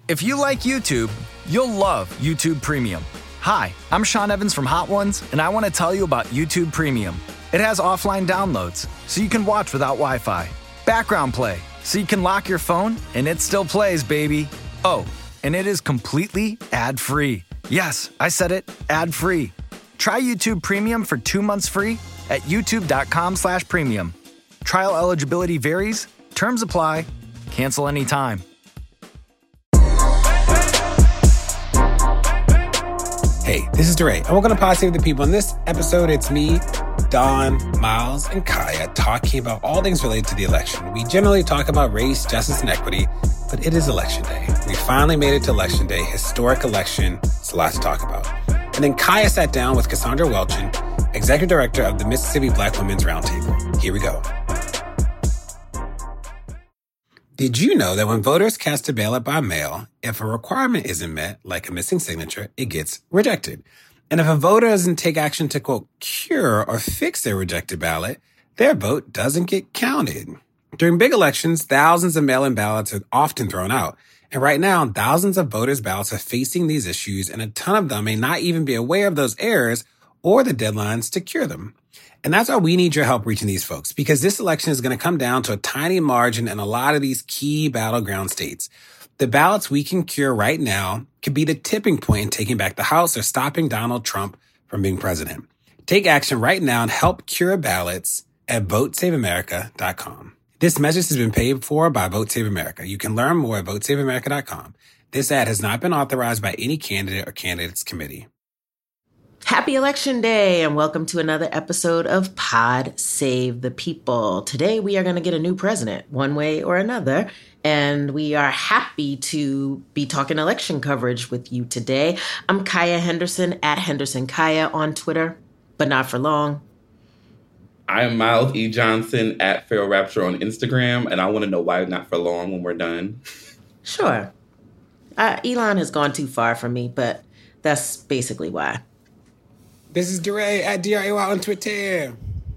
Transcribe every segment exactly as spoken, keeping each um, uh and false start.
If you like YouTube, you'll love YouTube Premium. Hi, I'm Sean Evans from Hot Ones, and I want to tell you about YouTube Premium. It has offline downloads, so you can watch without Wi-Fi. Background play, so you can lock your phone, and it still plays, baby. Oh, and it is completely ad-free. Yes, I said it, ad-free. Try YouTube Premium for two months free at youtube.com slash premium. Trial eligibility varies. Terms apply. Cancel anytime. Hey, this is DeRay, and welcome to Pod Save the People. In this episode, it's me, Don, Miles, and Kaya talking about all things related to the election. We generally talk about race, justice, and equity, but it is Election Day. We finally made it to Election Day, historic election. It's a lot to talk about. And then Kaya sat down with Cassandra Welchin, Executive Director of the Mississippi Black Women's Roundtable. Here we go. Did you know that when voters cast a ballot by mail, if a requirement isn't met, like a missing signature, it gets rejected? And if a voter doesn't take action to, quote, cure or fix their rejected ballot, their vote doesn't get counted. During big elections, thousands of mail-in ballots are often thrown out. And right now, thousands of voters' ballots are facing these issues, and a ton of them may not even be aware of those errors or the deadlines to cure them. And that's why we need your help reaching these folks, because this election is going to come down to a tiny margin in a lot of these key battleground states. The ballots we can cure right now could be the tipping point in taking back the House or stopping Donald Trump from being president. Take action right now and help cure ballots at vote save america dot com. This message has been paid for by Vote Save America. You can learn more at vote save america dot com. This ad has not been authorized by any candidate or candidates committee. Happy Election Day, and welcome to another episode of Pod Save the People. Today, we are going to get a new president, one way or another, and we are happy to be talking election coverage with you today. I'm Kaya Henderson, at Henderson Kaya on Twitter, but not for long. I'm Miles E. Johnson, at Feral Rapture on Instagram, and I want to know why not for long when we're done. Sure. Uh, Elon has gone too far for me, but that's basically why. This is DeRay at D R A Y on Twitter.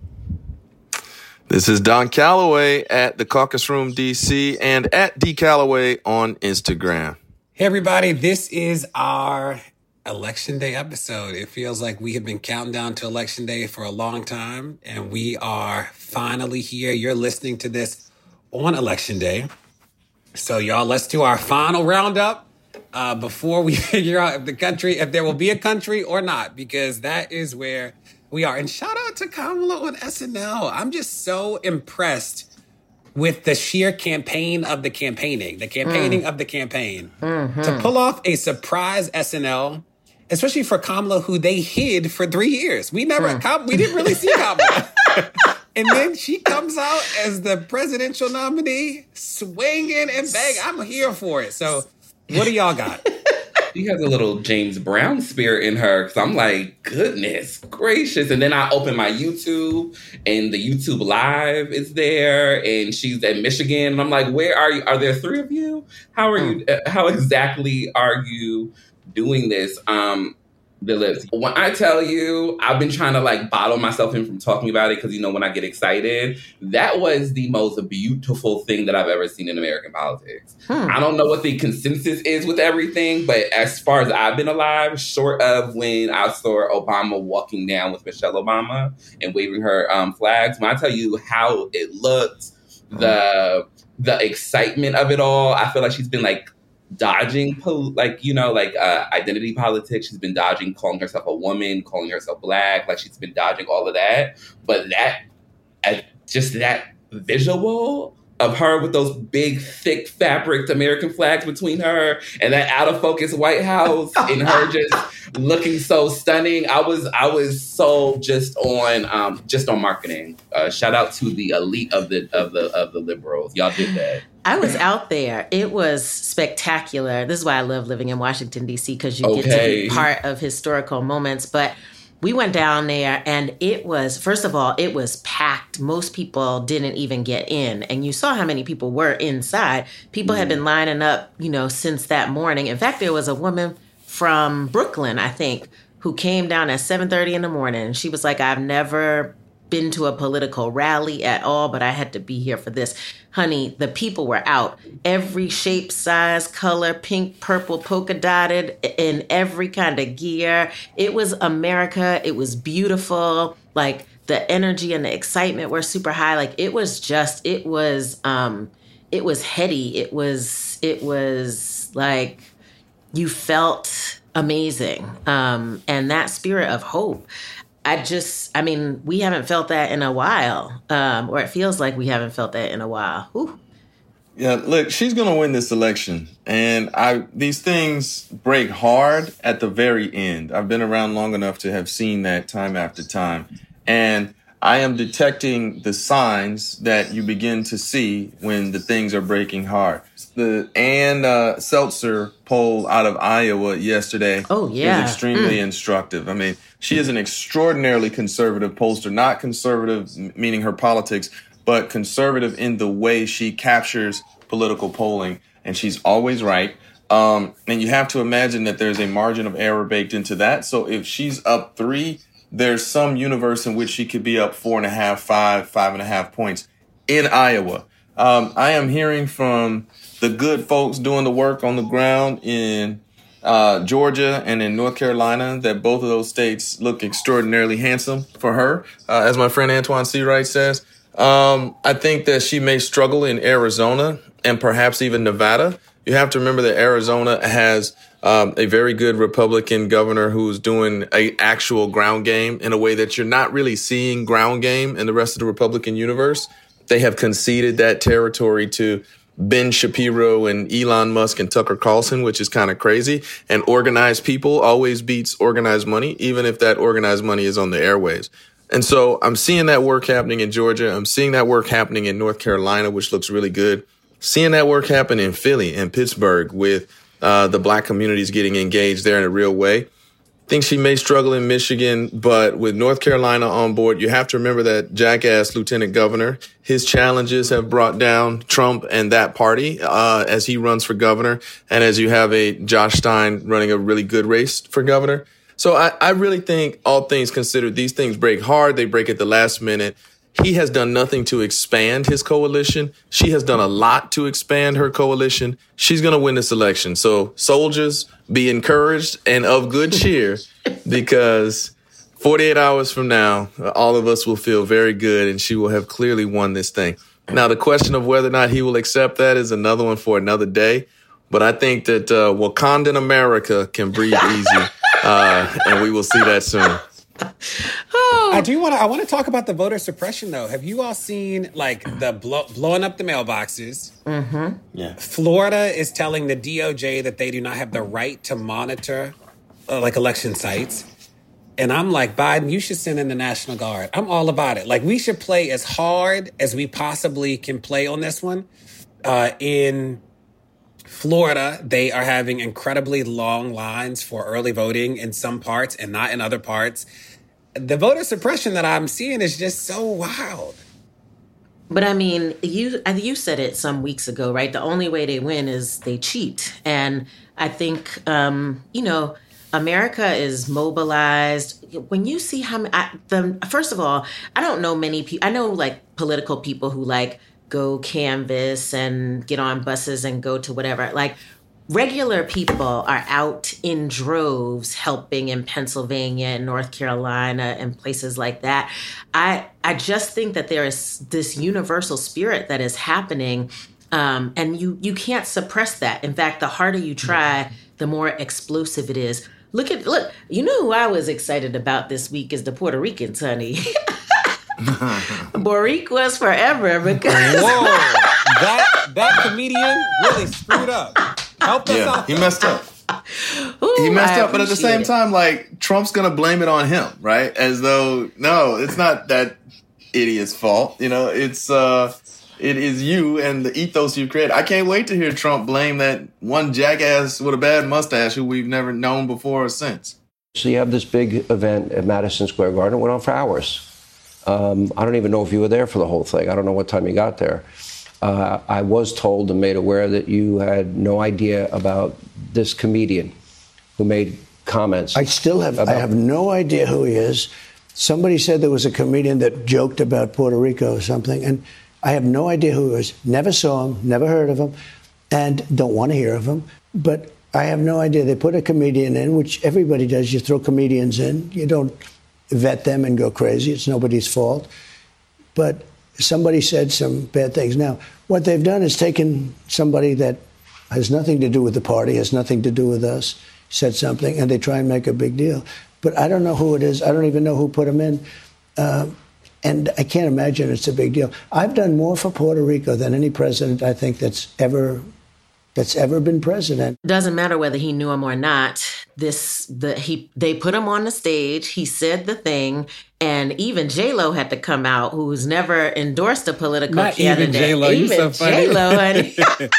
This is Don Calloway at the Caucus Room D C and at D Calloway on Instagram. Hey, everybody. This is our Election Day episode. It feels like we have been counting down to Election Day for a long time, and we are finally here. You're listening to this on Election Day. So, y'all, let's do our final roundup. Uh, before we figure out if the country, if there will be a country or not, because that is where we are. And shout out to Kamala on S N L. I'm just so impressed with the sheer campaign of the campaigning, the campaigning mm. of the campaign. Mm-hmm. To pull off a surprise S N L, especially for Kamala, who they hid for three years. We never, mm. Kam- we didn't really see Kamala. And then she comes out as the presidential nominee, swinging and banging. I'm here for it. So, what do y'all got? She has a little James Brown spirit in her, because I'm like, goodness gracious. And then I open my YouTube, and the YouTube Live is there, and she's at Michigan. And I'm like, where are you? Are there three of you? How are you? How exactly are you doing this? Um, the lips. When I tell you, I've been trying to like bottle myself in from talking about it, because, you know, when I get excited, that was the most beautiful thing that I've ever seen in American politics. Hmm. I don't know what the consensus is with everything, but as far as I've been alive, short of when I saw Obama walking down with Michelle Obama and waving her um, flags, when I tell you how it looked, the the excitement of it all, I feel like she's been like dodging, pol- like, you know, like uh, identity politics. She's been dodging calling herself a woman, calling herself black. Like, she's been dodging all of that. But that, uh, just that visual of her with those big, thick fabric American flags between her and that out of focus White House and her just looking so stunning. I was, I was so just on, um, just on marketing. Uh, shout out to the elite of the, of the, of the liberals. Y'all did that. I was out there. It was spectacular. This is why I love living in Washington, D C, because you okay. get to be part of historical moments. But we went down there, and it was, first of all, it was packed. Most people didn't even get in. And you saw how many people were inside. People mm. had been lining up, you know, since that morning. In fact, there was a woman from Brooklyn, I think, who came down at seven thirty in the morning. She was like, I've never been to a political rally at all, but I had to be here for this. Honey, the people were out. Every shape, size, color, pink, purple, polka dotted, in every kind of gear. It was America. It was beautiful. Like, the energy and the excitement were super high. Like, it was just, it was, um, it was heady. It was, it was like, you felt amazing. Um, and that spirit of hope, I just, I mean, we haven't felt that in a while, um, or it feels like we haven't felt that in a while. Whew. Yeah, look, she's going to win this election. And I these things break hard at the very end. I've been around long enough to have seen that time after time. And I am detecting the signs that you begin to see when the things are breaking hard. The Ann uh, Seltzer poll out of Iowa yesterday oh, yeah. is extremely mm. instructive. I mean, she is an extraordinarily conservative pollster, not conservative meaning her politics, but conservative in the way she captures political polling. And she's always right. Um, and you have to imagine that there's a margin of error baked into that. So if she's up three, there's some universe in which she could be up four and a half, five, five and a half points in Iowa. Um, I am hearing from the good folks doing the work on the ground in uh, Georgia and in North Carolina that both of those states look extraordinarily handsome for her. Uh, as my friend Antoine Seawright says, um, I think that she may struggle in Arizona and perhaps even Nevada. You have to remember that Arizona has um, a very good Republican governor who's doing a actual ground game in a way that you're not really seeing ground game in the rest of the Republican universe. They have conceded that territory to Ben Shapiro and Elon Musk and Tucker Carlson, which is kind of crazy. And organized people always beats organized money, even if that organized money is on the airwaves. And so I'm seeing that work happening in Georgia. I'm seeing that work happening in North Carolina, which looks really good. Seeing that work happen in Philly and Pittsburgh with uh, the black communities getting engaged there in a real way. Think she may struggle in Michigan, but with North Carolina on board, you have to remember that jackass lieutenant governor, his challenges have brought down Trump and that party uh, as he runs for governor. And as you have a Josh Stein running a really good race for governor. So I, I really think all things considered, these things break hard. They break at the last minute. He has done nothing to expand his coalition. She has done a lot to expand her coalition. She's going to win this election. So soldiers, be encouraged and of good cheer, because forty-eight hours from now, all of us will feel very good and she will have clearly won this thing. Now, the question of whether or not he will accept that is another one for another day. But I think that uh, Wakandan America can breathe easy, uh, and we will see that soon. Oh. I do want to. I want to talk about the voter suppression, though. Have you all seen like the blow, blowing up the mailboxes? Mm-hmm. Yeah. Florida is telling the D O J that they do not have the right to monitor uh, like election sites, and I'm like, Biden, you should send in the National Guard. I'm all about it. Like, we should play as hard as we possibly can play on this one. Uh, in Florida, they are having incredibly long lines for early voting in some parts and not in other parts. The voter suppression that I'm seeing is just so wild. But I mean, you you said it some weeks ago, right? The only way they win is they cheat. And I think, um, you know, America is mobilized. When you see how many, I, the, first of all, I don't know many people. I know like political people who like go canvass and get on buses and go to whatever. Like, regular people are out in droves helping in Pennsylvania and North Carolina and places like that. I I just think that there is this universal spirit that is happening, um, and you you can't suppress that. In fact, the harder you try, the more explosive it is. Look at look. You know who I was excited about this week is the Puerto Ricans, honey. Boricuas forever, because whoa, that that comedian really screwed up. Help us yeah, out. He messed up. Ooh, he messed I up, but at the same it. time, like, Trump's gonna blame it on him, right? As though, no, it's not that idiot's fault. You know, it's uh, it is you and the ethos you created. I can't wait to hear Trump blame that one jackass with a bad mustache who we've never known before or since. So you have this big event at Madison Square Garden. It went on for hours. Um, I don't even know if you were there for the whole thing. I don't know what time you got there. Uh, I was told and made aware that you had no idea about this comedian who made comments. I still have, about- I have no idea who he is. Somebody said there was a comedian that joked about Puerto Rico or something, and I have no idea who he was. Never saw him, never heard of him, and don't want to hear of him. But I have no idea. They put a comedian in, which everybody does. You throw comedians in. You don't vet them and go crazy. It's nobody's fault. But somebody said some bad things. Now, what they've done is taken somebody that has nothing to do with the party, has nothing to do with us, said something, and they try and make a big deal. But I don't know who it is. I don't even know who put him in. Uh, and I can't imagine it's a big deal. I've done more for Puerto Rico than any president, I think, that's ever that's ever been president. Doesn't matter whether he knew him or not. This the he they put him on the stage. He said the thing, and even J-Lo had to come out, who's never endorsed a political Not candidate. even J-Lo. You're so funny. J-Lo, honey.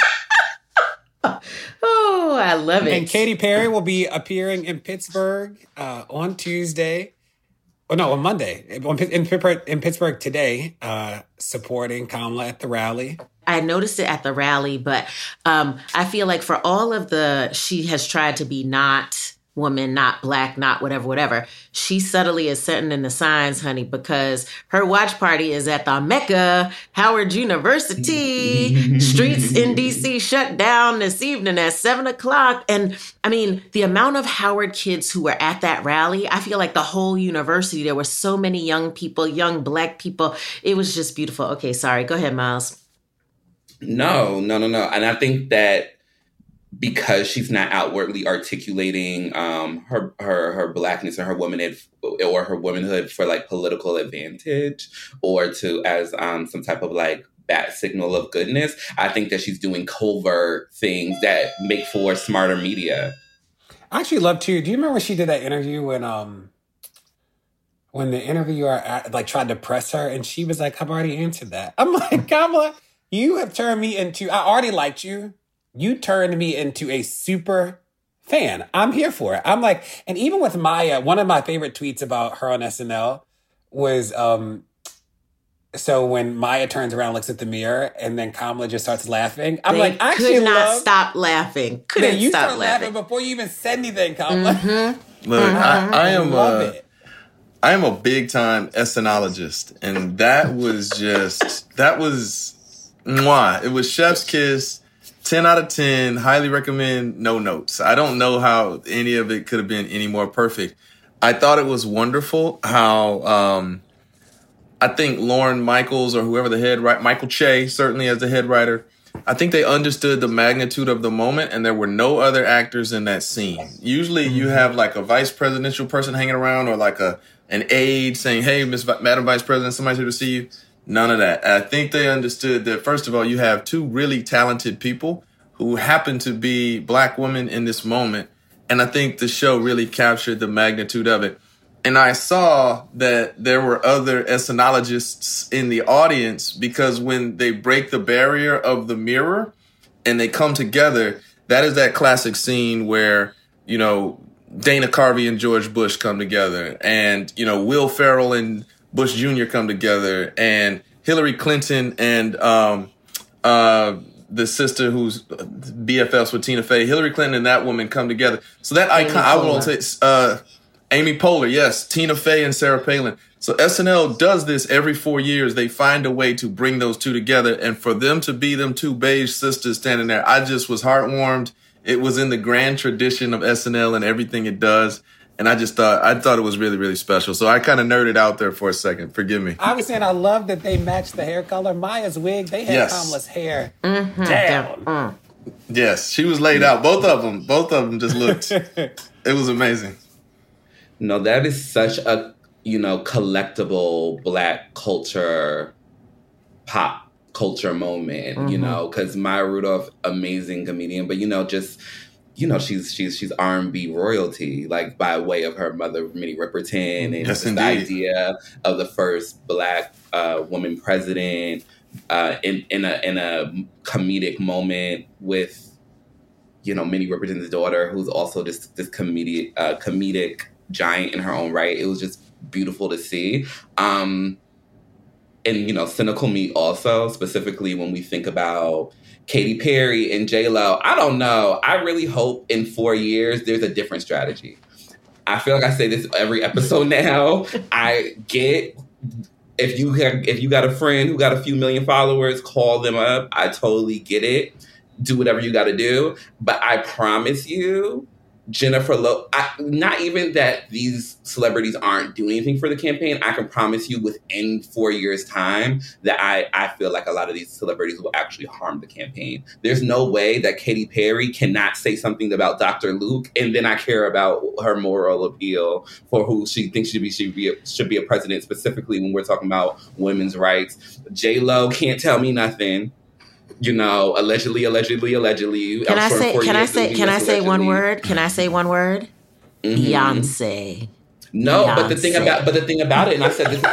Oh, I love it. And Katy Perry will be appearing in Pittsburgh uh, on Tuesday. Oh, no, on Monday. In, in, in Pittsburgh today, uh, supporting Kamala at the rally. I noticed it at the rally, but um, I feel like for all of the, she has tried to be not woman, not black, not whatever, whatever. She subtly is setting in the signs, honey, because her watch party is at the Mecca, Howard University. Streets in D C shut down this evening at seven o'clock. And I mean, the amount of Howard kids who were at that rally, I feel like the whole university, there were so many young people, young black people. It was just beautiful. Okay, sorry. Go ahead, Miles. No, no, no, no. And I think that because she's not outwardly articulating um, her her her blackness or her womanhood or her womanhood for like political advantage or to as um, some type of like bat signal of goodness, I think that she's doing covert things that make for smarter media. I actually love too. Do you remember when she did that interview when um when the interviewer at, like tried to press her and she was like, "I've already answered that." I'm like, Kamala, you have turned me into. I already liked you. You turned me into a super fan. I'm here for it. I'm like, and even with Maya, one of my favorite tweets about her on S N L was, um, so when Maya turns around, looks at the mirror, and then Kamala just starts laughing. I'm they like, I could not love, stop laughing. Couldn't you stop start laughing. laughing before you even said anything, Kamala. Mm-hmm. Look, mm-hmm. I, I am love a, it. I am a big time SNologist, and that was just that was mwah. It was chef's kiss. ten out of ten, highly recommend, no notes. I don't know how any of it could have been any more perfect. I thought it was wonderful how um, I think Lorne Michaels or whoever the head writer, Michael Che, certainly as the head writer, I think they understood the magnitude of the moment and there were no other actors in that scene. Usually you have like a vice presidential person hanging around or like a an aide saying, "Hey, Miss v- Madam Vice President, somebody's here to see you." None of that. I think they understood that, first of all, you have two really talented people who happen to be black women in this moment. And I think the show really captured the magnitude of it. And I saw that there were other ethnologists in the audience because when they break the barrier of the mirror and they come together, that is that classic scene where, you know, Dana Carvey and George Bush come together and, you know, Will Ferrell and Bush Junior come together, and Hillary Clinton and um, uh, the sister who's B F Fs with Tina Fey, Hillary Clinton and that woman come together. So that Amy icon, Poehler. I want to say, uh, Amy Poehler, yes, Tina Fey and Sarah Palin. So S N L does this every four years. They find a way to bring those two together, and for them to be them two beige sisters standing there, I just was heartwarmed. It was in the grand tradition of S N L and everything it does. And I just thought, I thought it was really, really special. So I kind of nerded out there for a second. Forgive me. I was saying I love that they matched the hair color. Maya's wig, they had yes. Kamala's hair mm-hmm. down. Mm. Yes, she was laid out. Both of them. Both of them just looked, it was amazing. No, that is such a, you know, collectible black culture, pop culture moment, mm-hmm. you know, because Maya Rudolph, amazing comedian, but, you know, just... You know, she's she's she's R and B royalty, like by way of her mother, Minnie Riperton, and yes, the idea of the first black uh, woman president uh, in in a in a comedic moment with, you know, Minnie Riperton's daughter, who's also just this comedic uh, comedic giant in her own right. It was just beautiful to see. Um, and you know, cynical me also, specifically when we think about Katy Perry and J-Lo, I don't know. I really hope in four years there's a different strategy. I feel like I say this every episode now. I get if you have, if you got a friend who got a few million followers, call them up. I totally get it. Do whatever you got to do. But I promise you, Jennifer Lopez, not even that these celebrities aren't doing anything for the campaign. I can promise you within four years' time that I, I feel like a lot of these celebrities will actually harm the campaign. There's no way that Katy Perry cannot say something about Doctor Luke and then I care about her moral appeal for who she thinks should be, should be, a, should be a president, specifically when we're talking about women's rights. J-Lo can't tell me nothing. You know, allegedly, allegedly, allegedly. Can I say? Can I say? Can I say one word? Can I say one word? Mm-hmm. Beyonce. No, Beyonce. but the thing about but the thing about it, and I said this.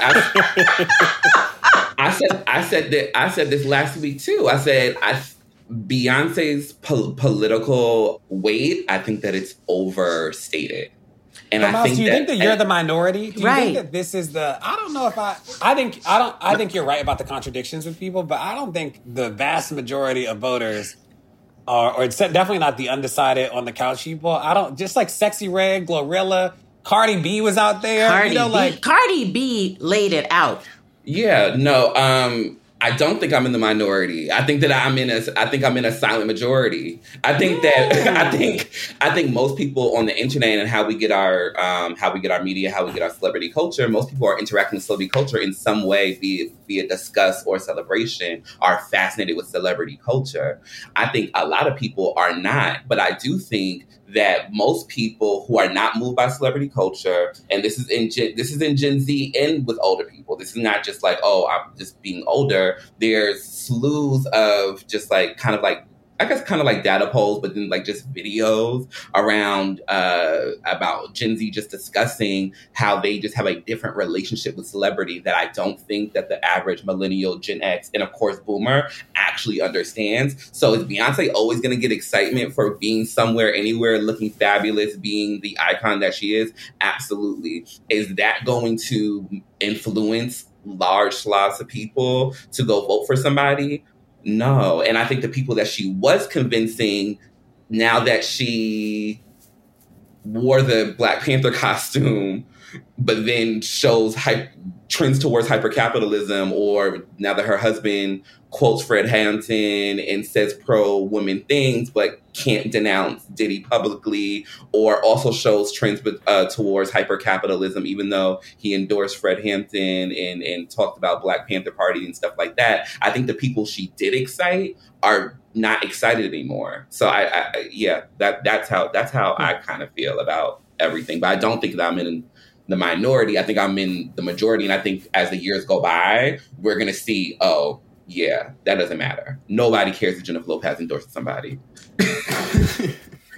I, I said I said that I said this last week too. I said I Beyonce's po- political weight. I think that it's overstated. And but I Miles, think do you that, think that you're the minority? Do you right. think that this is the? I don't know if I. I think I don't. I think you're right about the contradictions with people, but I don't think the vast majority of voters are, or it's definitely not the undecided on the couch people. I don't. Just like Sexy Red, Glorilla, Cardi B was out there. Cardi you know, B, like Cardi B laid it out. Yeah, no. Um, I don't think I'm in the minority. I think that I'm in a. I think I'm in a silent majority. I think that. I think. I think most people on the internet and how we get our, um, how we get our media, how we get our celebrity culture. Most people are interacting with celebrity culture in some way, be it, be it discuss or celebration, are fascinated with celebrity culture. I think a lot of people are not, but I do think that most people who are not moved by celebrity culture, and this is in Gen, this is in Gen Z and with older people. This is not just like, oh, I'm just being older. There's slews of just like kind of like, I guess kind of like data polls, but then like just videos around uh, about Gen Z just discussing how they just have a different relationship with celebrity that I don't think that the average millennial, Gen X, and of course Boomer actually understands. So is Beyonce always going to get excitement for being somewhere, anywhere, looking fabulous, being the icon that she is? Absolutely. Is that going to influence large swaths of people to go vote for somebody? No. And I think the people that she was convincing, now that she wore the Black Panther costume, but then shows hype, trends towards hypercapitalism, or now that her husband quotes Fred Hampton and says pro-women things, but can't denounce Diddy publicly, or also shows trends uh, towards hypercapitalism, even though he endorsed Fred Hampton and, and talked about Black Panther Party and stuff like that. I think the people she did excite are not excited anymore. So I, I yeah, that that's how that's how I kind of feel about everything. But I don't think that I'm in the minority. I think I'm in the majority. And I think as the years go by, we're going to see, oh, yeah, that doesn't matter. Nobody cares if Jennifer Lopez endorses somebody. I,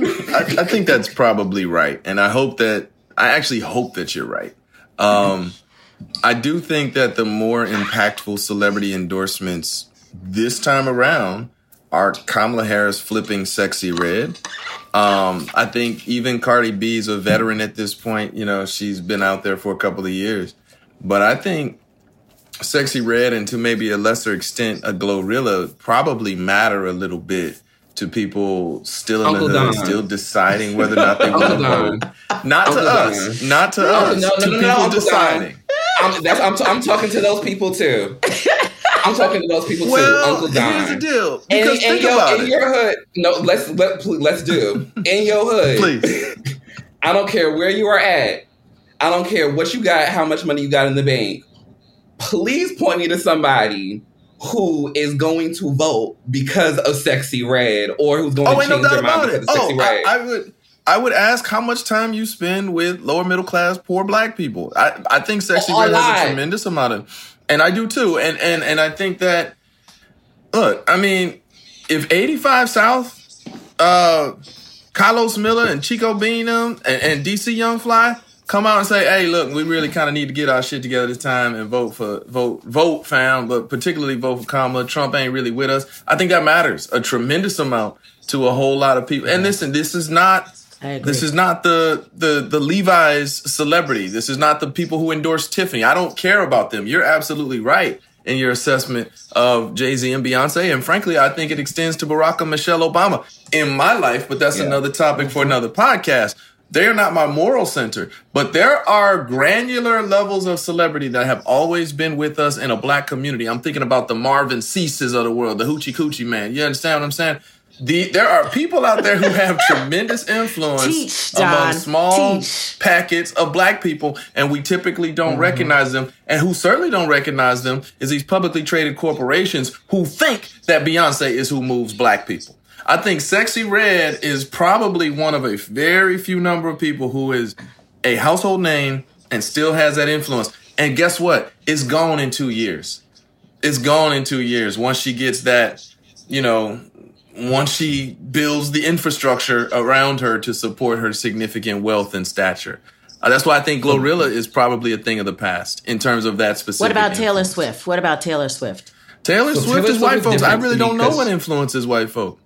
I think that's probably right. And I hope that, I actually hope that you're right. Um, I do think that the more impactful celebrity endorsements this time around are Kamala Harris flipping Sexy Red. Um, I think even Cardi B's a veteran at this point. You know, she's been out there for a couple of years. But I think Sexy Red, and to maybe a lesser extent a Glorilla, probably matter a little bit to people still in Uncle the hood, Don. still deciding whether or not they want to vote. Not Uncle to us. Don. Not to No, us. no, no, to no, no, people Uncle deciding. I'm, that's, I'm, I'm talking to those people too. I'm talking to those people too. Well, Uncle Don. here's the deal. And, Because and think your, about in it. your hood, no, let's let please, let's do in your hood. Please. I don't care where you are at. I don't care what you got, how much money you got in the bank. Please point me to somebody who is going to vote because of Sexy Red, or who's going Oh, to ain't change no doubt their mind about it. because of Sexy Oh, Red. I, I would. I would ask how much time you spend with lower middle class, poor Black people. I, I think Sexy Oh, Red has lot. a tremendous amount of, and I do too. And and and I think that, look, I mean, if eighty-five South, uh, Carlos Miller and Chico Bean um, and, and D C Young Fly come out and say, hey, look, we really kind of need to get our shit together this time and vote for vote vote fam, but particularly vote for Kamala. Trump ain't really with us. I think that matters a tremendous amount to a whole lot of people. And listen, this is not. This is not the, the the Levi's celebrity. This is not the people who endorse Tiffany. I don't care about them. You're absolutely right in your assessment of Jay-Z and Beyonce. And frankly, I think it extends to Barack and Michelle Obama in my life, but that's Yeah. another topic for another podcast. They are not my moral center, but there are granular levels of celebrity that have always been with us in a black community. I'm thinking about the Marvin Ceases of the world, the Hoochie Coochie Man. You understand what I'm saying? The, there are people out there who have tremendous influence Teach, among small Teach. packets of black people, and we typically don't mm-hmm. recognize them. And who certainly don't recognize them is these publicly traded corporations who think that Beyonce is who moves black people. I think Sexyy Red is probably one of a very few number of people who is a household name and still has that influence. And guess what? It's gone in two years. It's gone in two years once she gets that, you know, once she builds the infrastructure around her to support her significant wealth and stature. Uh, that's why I think Glorilla is probably a thing of the past in terms of that specific What about influence. Taylor Swift? What about Taylor Swift? Taylor so Swift Taylor is Swift white is folks. I different really to don't me know 'cause- what influences white folk.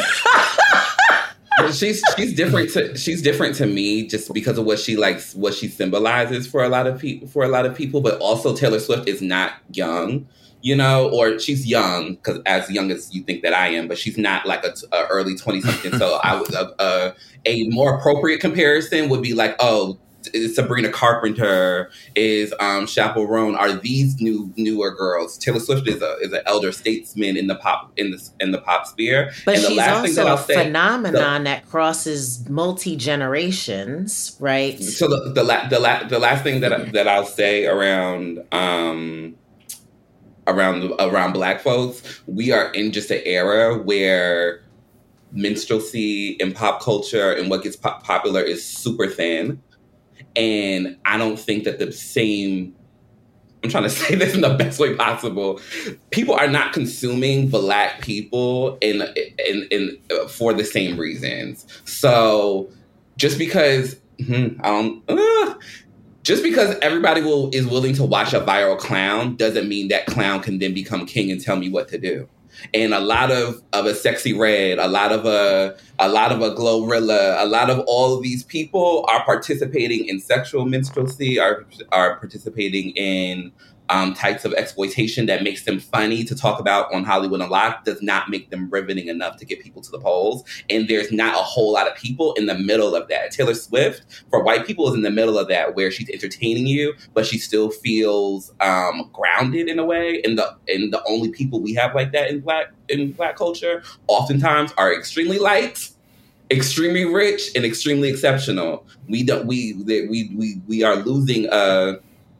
she's she's different to she's different to me just because of what she likes, what she symbolizes for a lot of people. For a lot of people, but also Taylor Swift is not young, you know, or she's young because as young as you think that I am, but she's not like a, a early twenty something. So I was a, a a more appropriate comparison would be like, oh, Sabrina Carpenter, is um, Chappell Roan, are these new newer girls. Taylor Swift is a is an elder statesman in the pop in the in the pop sphere. But and the she's last thing that also I'll a say, phenomenon the, that crosses multi generations, right? So the the, la- the, la- the last thing that I, that I'll say around um, around around Black folks, we are in just an era where minstrelsy and pop culture and what gets pop- popular is super thin. And I don't think that the same, I'm trying to say this in the best way possible. People are not consuming Black people in, in, in, for the same reasons. So just because, hmm, I don't, uh, just because everybody will is willing to watch a viral clown doesn't mean that clown can then become king and tell me what to do. And a lot of, of a Sexyy Red, a lot of a a lot of a Glorilla, a lot of all of these people are participating in sexual minstrelsy, are are participating in um, types of exploitation that makes them funny to talk about on Hollywood Unlocked, does not make them riveting enough to get people to the polls. And there's not a whole lot of people in the middle of that. Taylor Swift, for white people, is in the middle of that, where she's entertaining you, but she still feels um, grounded in a way. And the and the only people we have like that in black in black culture oftentimes are extremely light, extremely rich, and extremely exceptional. We don't we we we we are losing a.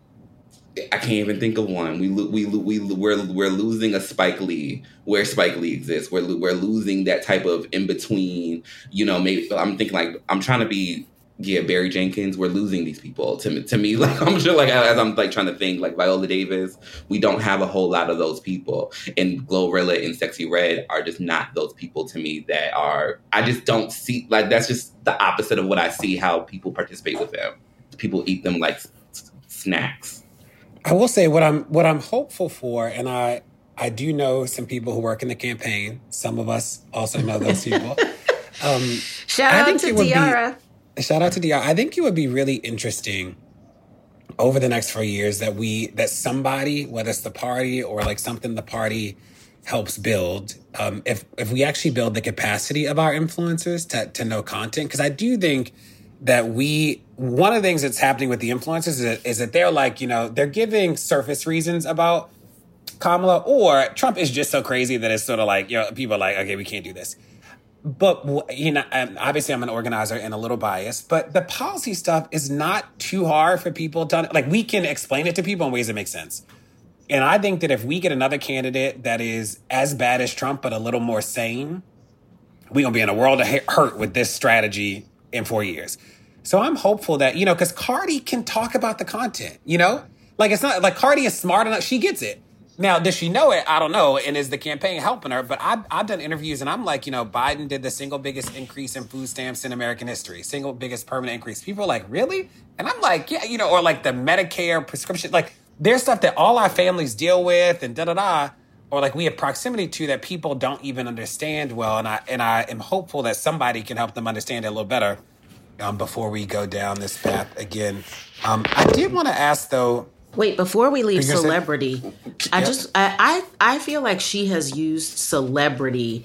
I can't even think of one. We we we we're we're losing a Spike Lee where Spike Lee exists. We're we're losing that type of in between. You know, maybe I'm thinking like I'm trying to be yeah Barry Jenkins. We're losing these people to me. To me, like I'm sure like as I'm like trying to think like Viola Davis. We don't have a whole lot of those people. And Glorilla and Sexyy Red are just not those people to me that are. I just don't see like that's just the opposite of what I see how people participate with them. People eat them like s- snacks. I will say what I'm what I'm hopeful for, and I I do know some people who work in the campaign. Some of us also know those people. Um, shout I out think to it would Diara. Be, shout out to Diara. I think it would be really interesting over the next four years that we that somebody, whether it's the party or like something the party helps build, um, if if we actually build the capacity of our influencers to to know content, because I do think that we, one of the things that's happening with the influencers is that, is that they're like, you know, they're giving surface reasons about Kamala, or Trump is just so crazy that it's sort of like, you know, people are like, okay, we can't do this. But, you know, obviously I'm an organizer and a little biased, but the policy stuff is not too hard for people to, like, we can explain it to people in ways that make sense. And I think that if we get another candidate that is as bad as Trump, but a little more sane, we're going to be in a world of hurt with this strategy in four years. So I'm hopeful that, you know, because Cardi can talk about the content, you know? Like, it's not, like, Cardi is smart enough. She gets it. Now, does she know it? I don't know. And is the campaign helping her? But I've, I've done interviews, and I'm like, you know, Biden did the single biggest increase in food stamps in American history. Single biggest permanent increase. People are like, really? And I'm like, yeah, you know, or like the Medicare prescription. Like, there's stuff that all our families deal with and da-da-da. Or like we have proximity to that people don't even understand well. And I and I am hopeful that somebody can help them understand it a little better um, before we go down this path again. Um, I did want to ask, though. Wait, before we leave Because celebrity, it, I yeah. just, I, I I feel like she has used celebrity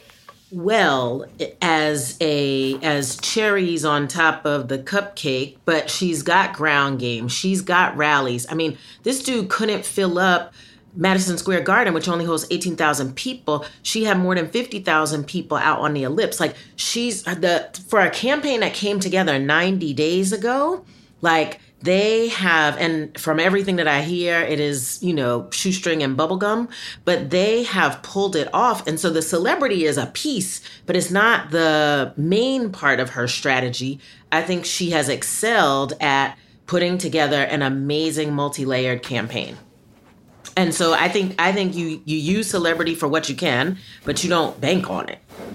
well as a as cherries on top of the cupcake, but she's got ground game. She's got rallies. I mean, this dude couldn't fill up Madison Square Garden, which only holds eighteen thousand people. She had more than fifty thousand people out on the ellipse. Like, she's the for a campaign that came together ninety days ago, like, they have, and from everything that I hear, it is, you know, shoestring and bubblegum, but they have pulled it off. And so the celebrity is a piece, but it's not the main part of her strategy. I think she has excelled at putting together an amazing multi-layered campaign. And so I think I think you, you use celebrity for what you can, but you don't bank on it.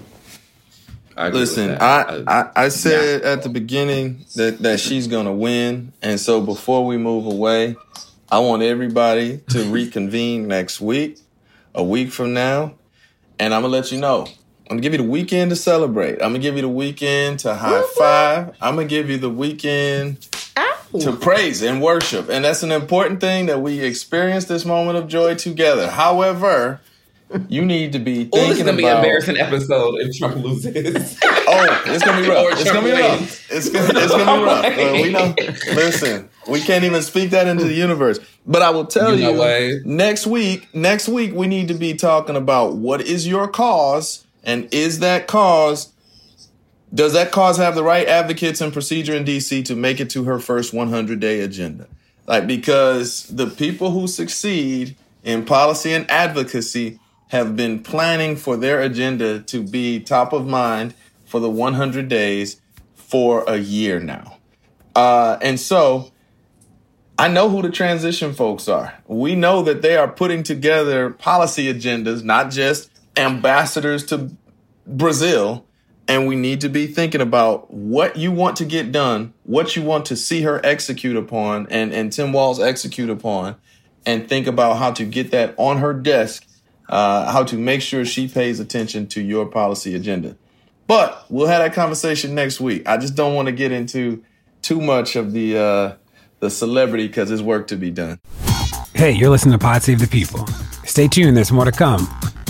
I Listen, I, I, I said yeah. at the beginning that, that she's going to win. And so before we move away, I want everybody to reconvene next week, a week from now. And I'm going to let you know. I'm going to give you the weekend to celebrate. I'm going to give you the weekend to high five. I'm going to give you the weekend Ow. to praise and worship. And that's an important thing, that we experience this moment of joy together. However, you need to be thinking about... Oh, this is going to be an embarrassing episode if Trump loses. Oh, it's going to be rough. It's going to be rough. It's going to be rough. Uh, we know. Listen, we can't even speak that into the universe. But I will tell you, you next week, next week, we need to be talking about what is your cause, and is that cause, does that cause have the right advocates and procedure in D C to make it to her first one hundred day agenda? Like, because the people who succeed in policy and advocacy have been planning for their agenda to be top of mind for the one hundred days for a year now. Uh, and so I know who the transition folks are. We know that they are putting together policy agendas, not just ambassadors to Brazil. And we need to be thinking about what you want to get done, what you want to see her execute upon, and, and Tim Walz execute upon, and think about how to get that on her desk, uh, how to make sure she pays attention to your policy agenda. But we'll have that conversation next week. I just don't want to get into too much of the uh, the celebrity, because there's work to be done. Hey, you're listening to Pod Save the People. Stay tuned. There's more to come.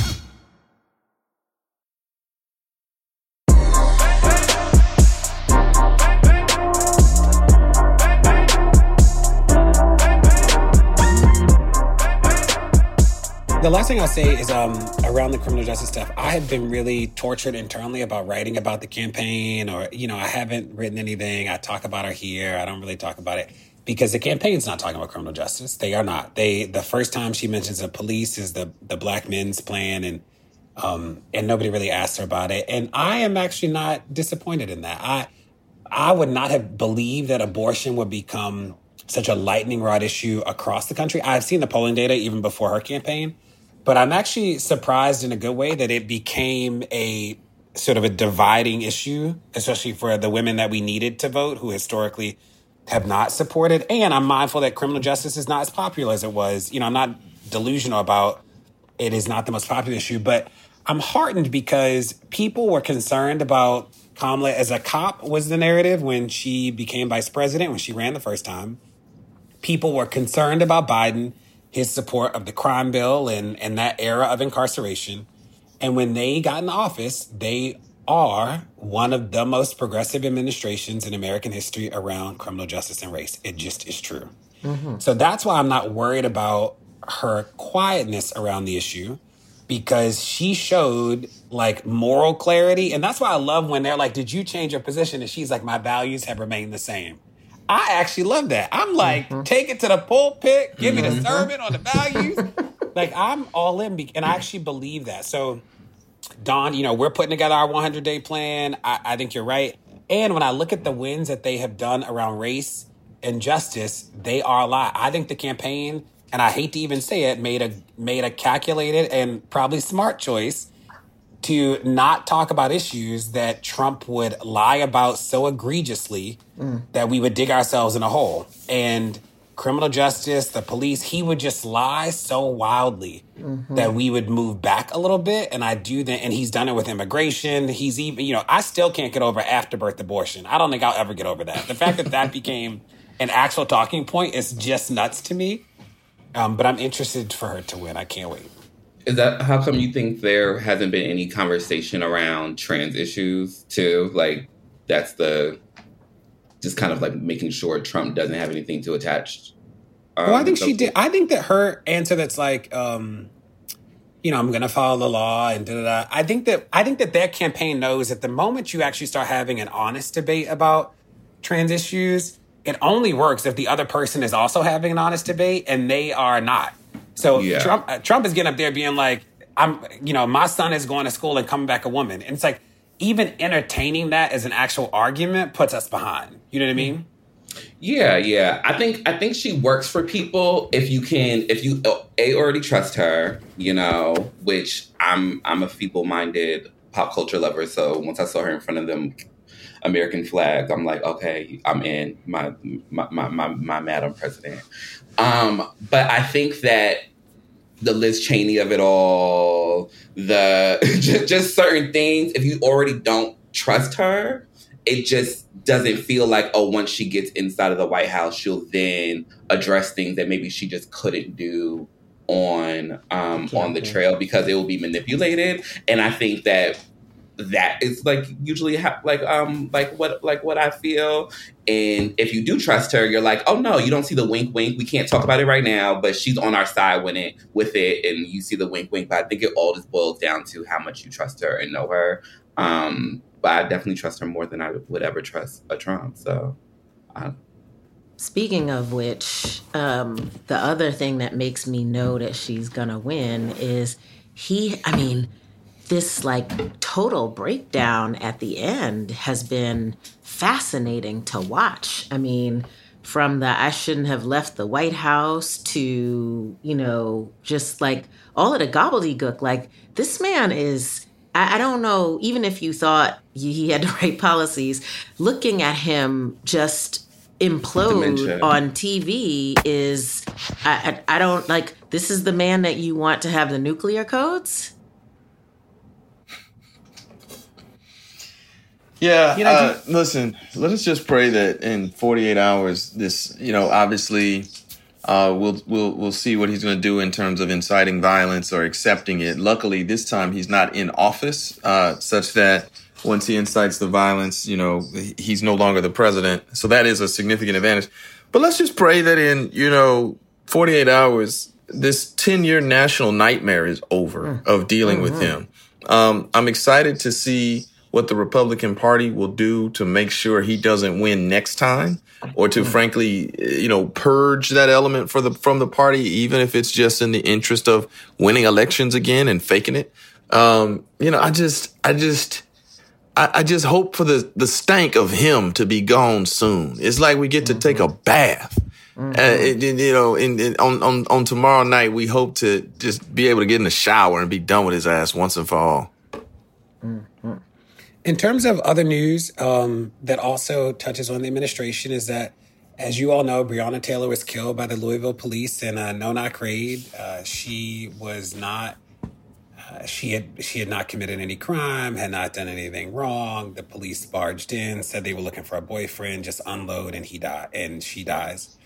The last thing I'll say is um, around the criminal justice stuff, I have been really tortured internally about writing about the campaign, or, you know, I haven't written anything. I talk about her here. I don't really talk about it because the campaign's not talking about criminal justice. They are not. They the first time she mentions the police is the the Black Men's Plan, and um, and nobody really asked her about it. And I am actually not disappointed in that. I I would not have believed that abortion would become such a lightning rod issue across the country. I've seen the polling data even before her campaign. But I'm actually surprised in a good way that it became a sort of a dividing issue, especially for the women that we needed to vote who historically have not supported. And I'm mindful that criminal justice is not as popular as it was. You know, I'm not delusional about it is not the most popular issue, but I'm heartened because people were concerned about Kamala as a cop was the narrative when she became vice president, when she ran the first time. People were concerned about Biden, his support of the crime bill and, and that era of incarceration. And when they got in office, they are one of the most progressive administrations in American history around criminal justice and race. It just is true. Mm-hmm. So that's why I'm not worried about her quietness around the issue, because she showed like moral clarity. And that's why I love when they're like, did you change your position? And she's like, my values have remained the same. I actually love that. I'm like, mm-hmm. take it to the pulpit, give mm-hmm. me the sermon on the values. Like, I'm all in, and I actually believe that. So, Dawn, you know, we're putting together our one hundred day plan. I, I think you're right. And when I look at the wins that they have done around race and justice, they are a lot. I think the campaign, and I hate to even say it, made a made a calculated and probably smart choice to not talk about issues that Trump would lie about so egregiously mm. that we would dig ourselves in a hole. And criminal justice, the police, he would just lie so wildly mm-hmm. that we would move back a little bit. And I do that. And he's done it with immigration. He's even, you know, I still can't get over afterbirth abortion. I don't think I'll ever get over that. The fact that that became an actual talking point is just nuts to me. Um, but I'm interested for her to win. I can't wait. Is that how come you think there hasn't been any conversation around trans issues too? Like that's the just kind of like making sure Trump doesn't have anything to attach. Um, well, I think she did. I think that her answer that's like, um, you know, I'm going to follow the law and da da da. I think that I think that their campaign knows that the moment you actually start having an honest debate about trans issues, it only works if the other person is also having an honest debate and they are not. So yeah. Trump, uh, Trump is getting up there being like, I'm, you know, my son is going to school and coming back a woman. And it's like, even entertaining that as an actual argument puts us behind. You know what I mean? Yeah, yeah. I think I think she works for people if you can, if you a already trust her, you know, which I'm I'm a feeble-minded pop culture lover. So once I saw her in front of them American flags, I'm like, okay, I'm in my my my my, my Madam President. Um, but I think that the Liz Cheney of it all, the just, just certain things, if you already don't trust her, it just doesn't feel like, oh, once she gets inside of the White House, she'll then address things that maybe she just couldn't do on um, on the trail because it will be manipulated. And I think that that is like usually ha- like um like what like what I feel. And if you do trust her, you're like, oh no, you don't see the wink wink. We can't talk about it right now, but she's on our side when it with it, and you see the wink wink. But I think it all just boils down to how much you trust her and know her. Um, but I definitely trust her more than I would ever trust a Trump. So. I, Speaking of which, um, the other thing that makes me know that she's gonna win is he, I mean, this like total breakdown at the end has been fascinating to watch. I mean, from the I shouldn't have left the White House to, you know, just like all of the gobbledygook. Like this man is, I, I don't know, even if you thought he had the right policies, looking at him just implode Dementia. On T V is, I, I I don't like, this is the man that you want to have the nuclear codes? Yeah, you know, uh, listen, let us just pray that in forty-eight hours, this, you know, obviously uh, we'll, we'll, we'll see what he's going to do in terms of inciting violence or accepting it. Luckily, this time he's not in office, uh, such that once he incites the violence, you know, he's no longer the president. So that is a significant advantage. But let's just pray that in, you know, forty-eight hours, this ten-year national nightmare is over of dealing mm-hmm. with him. Um, I'm excited to see what the Republican Party will do to make sure he doesn't win next time, or to, mm-hmm. frankly, you know, purge that element for the from the party, even if it's just in the interest of winning elections again and faking it. Um, you know, I just, I just, I, I just hope for the the stank of him to be gone soon. It's like we get to mm-hmm. take a bath. Mm-hmm. Uh, it, it, you know, in, in, on, on on tomorrow night, we hope to just be able to get in the shower and be done with his ass once and for all. Mm-hmm. In terms of other news um, that also touches on the administration is that, as you all know, Breonna Taylor was killed by the Louisville police in a no-knock raid. Uh, she was not, uh, she had she had not committed any crime, had not done anything wrong. The police barged in, said they were looking for a boyfriend, just unload, and he died, and she dies.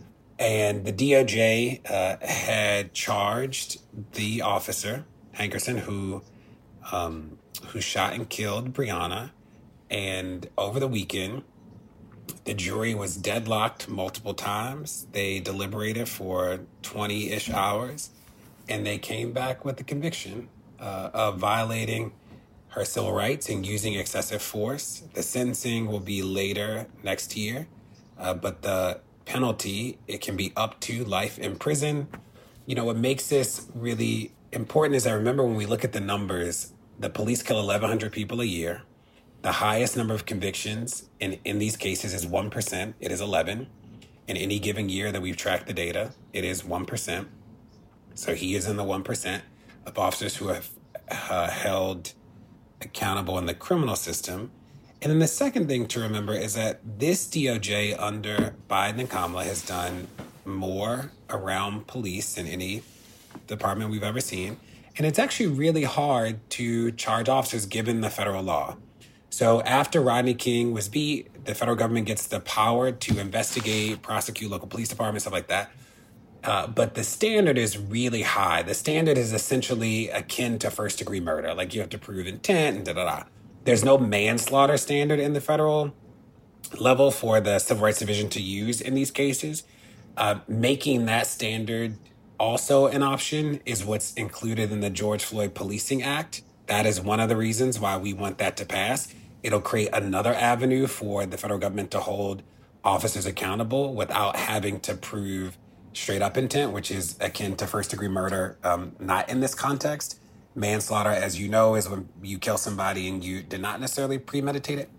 And the D O J uh, had charged the officer, Hankerson, who... Um, who shot and killed Breonna. And over the weekend, the jury was deadlocked multiple times. They deliberated for twenty-ish hours, and they came back with the conviction uh, of violating her civil rights and using excessive force. The sentencing will be later next year, uh, but the penalty, it can be up to life in prison. You know, what makes this really important is I remember when we look at the numbers, the police kill eleven hundred people a year. The highest number of convictions in, in these cases is one percent. It is eleven. In any given year that we've tracked the data, it is one percent. So he is in the one percent of officers who have uh, held accountable in the criminal system. And then the second thing to remember is that this D O J under Biden and Kamala has done more around police than any department we've ever seen. And it's actually really hard to charge officers given the federal law. So after Rodney King was beat, the federal government gets the power to investigate, prosecute local police departments, stuff like that. Uh, but the standard is really high. The standard is essentially akin to first degree murder. Like you have to prove intent and da da da. There's no manslaughter standard in the federal level for the Civil Rights Division to use in these cases. Uh, making that standard also an option is what's included in the George Floyd Policing Act. That is one of the reasons why we want that to pass. It'll create another avenue for the federal government to hold officers accountable without having to prove straight up intent, which is akin to first degree murder, um, not in this context. Manslaughter, as you know, is when you kill somebody and you did not necessarily premeditate it.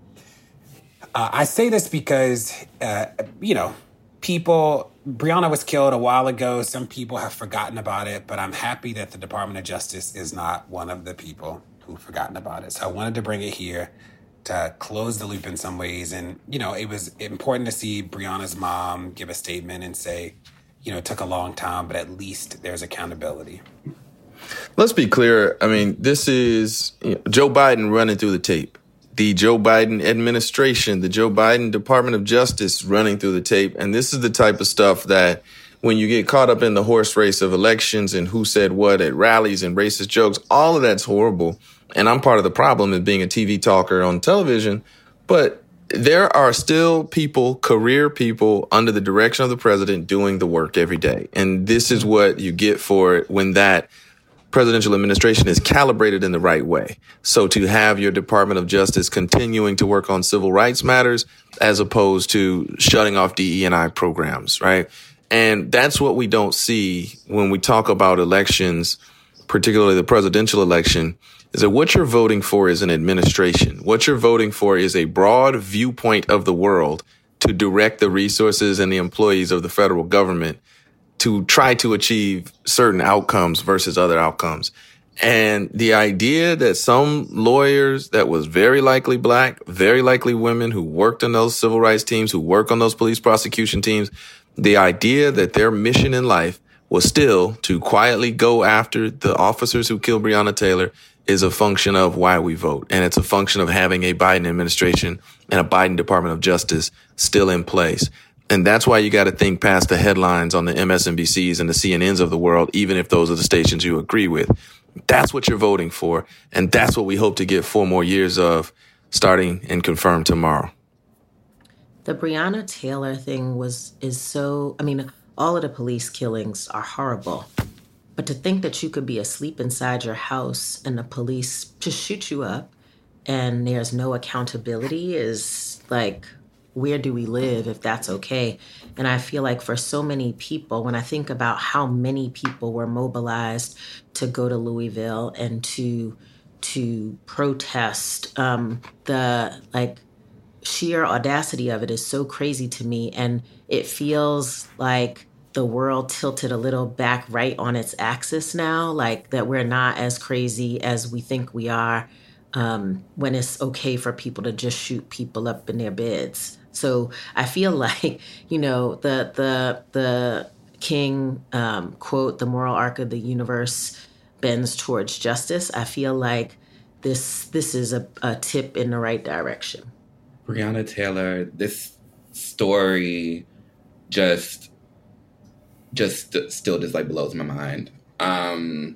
Uh, I say this because, uh, you know, people, Breonna was killed a while ago. Some people have forgotten about it, but I'm happy that the Department of Justice is not one of the people who've forgotten about it. So I wanted to bring it here to close the loop in some ways. And, you know, it was important to see Breonna's mom give a statement and say, you know, it took a long time, but at least there's accountability. Let's be clear. I mean, this is you know, Joe Biden running through the tape. The Joe Biden administration, the Joe Biden Department of Justice running through the tape. And this is the type of stuff that when you get caught up in the horse race of elections and who said what at rallies and racist jokes, all of that's horrible. And I'm part of the problem in being a T V talker on television. But there are still people, career people under the direction of the president doing the work every day. And this is what you get for it when that presidential administration is calibrated in the right way. So to have your Department of Justice continuing to work on civil rights matters as opposed to shutting off D E and I programs, right? And that's what we don't see when we talk about elections, particularly the presidential election, is that what you're voting for is an administration. What you're voting for is a broad viewpoint of the world to direct the resources and the employees of the federal government to try to achieve certain outcomes versus other outcomes. And the idea that some lawyers that was very likely black, very likely women who worked on those civil rights teams, who work on those police prosecution teams, the idea that their mission in life was still to quietly go after the officers who killed Breonna Taylor is a function of why we vote. And it's a function of having a Biden administration and a Biden Department of Justice still in place. And that's why you got to think past the headlines on the M S N B Cs and the C N Ns of the world, even if those are the stations you agree with. That's what you're voting for. And that's what we hope to get four more years of starting and confirmed tomorrow. The Breonna Taylor thing was is so, I mean, all of the police killings are horrible. But to think that you could be asleep inside your house and the police just shoot you up and there's no accountability is like, where do we live if that's okay? And I feel like for so many people, when I think about how many people were mobilized to go to Louisville and to to protest, um, the like sheer audacity of it is so crazy to me. And it feels like the world tilted a little back right on its axis now, like that we're not as crazy as we think we are um, when it's okay for people to just shoot people up in their beds. So I feel like, you know, the the the King um, quote, the moral arc of the universe bends towards justice. I feel like this this is a, a tip in the right direction. Breonna Taylor, this story just just still just like blows my mind. Um,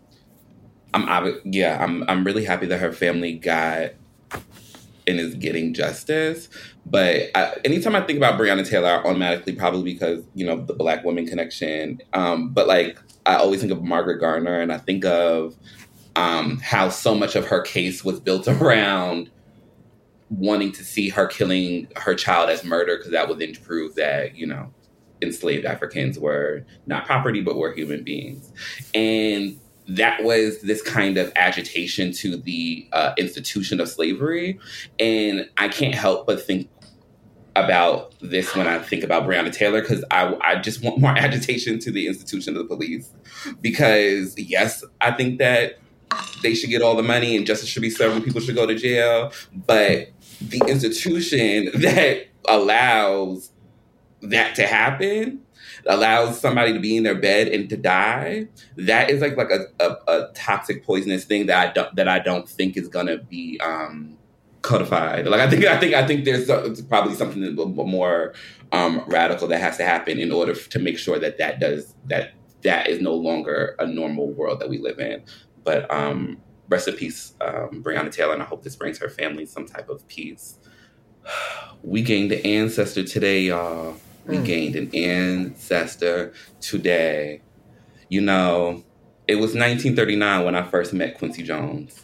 I'm yeah, I'm I'm really happy that her family got and is getting justice. But I, anytime I think about Breonna Taylor, I automatically, probably because, you know, the Black woman connection. Um, but like, I always think of Margaret Garner, and I think of um, how so much of her case was built around wanting to see her killing her child as murder, because that would then prove that, you know, enslaved Africans were not property, but were human beings. And that was this kind of agitation to the uh, institution of slavery. And I can't help but think about this when I think about Breonna Taylor, because I, I just want more agitation to the institution of the police. Because, yes, I think that they should get all the money and justice should be served and people should go to jail. But the institution that allows that to happen, allows somebody to be in their bed and to die, that is like like a, a, a toxic, poisonous thing that I don't that I don't think is gonna be um, codified. Like I think I think I think there's uh, probably something more um, radical that has to happen in order to make sure that that does that that is no longer a normal world that we live in. But um, rest in peace, um, Breonna Taylor, and I hope this brings her family some type of peace. We gained an ancestor today, y'all. We mm. gained an ancestor today. You know, it was nineteen thirty-nine when I first met Quincy Jones.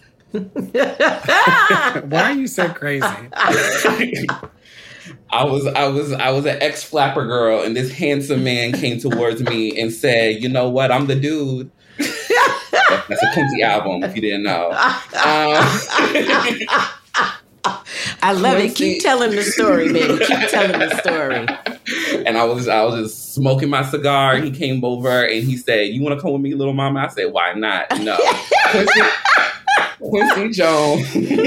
Why are you so crazy? I was I was I was an ex-flapper girl, and this handsome man came towards me and said, "You know what? I'm the dude." That's, that's a Quincy album, if you didn't know. Um, I love Quincy. It. Keep telling the story, baby. Keep telling the story. And I was I was just smoking my cigar, and he came over and he said, "You want to come with me, little mama?" I said, "Why not?" No. Quincy, Quincy Jones.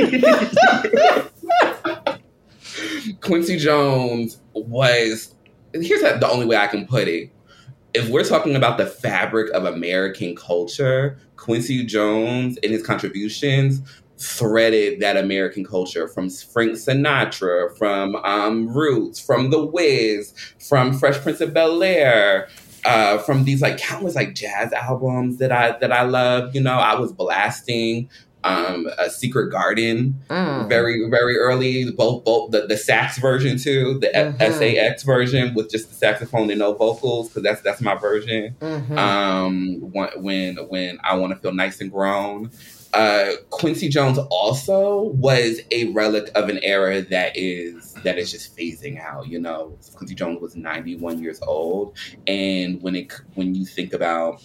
Quincy Jones was, here's the only way I can put it. If we're talking about the fabric of American culture, Quincy Jones and his contributions threaded that American culture from Frank Sinatra, from um, Roots, from The Wiz, from Fresh Prince of Bel-Air, uh, from these like countless like jazz albums that I that I love. You know, I was blasting um, a Secret Garden mm. very very early. Both both the, the sax version too, the mm-hmm. S A X version with just the saxophone and no vocals, because that's that's my version. Mm-hmm. Um, when when I want to feel nice and grown. Uh, Quincy Jones also was a relic of an era that is that is just phasing out. You know, Quincy Jones was ninety-one years old, and when it when you think about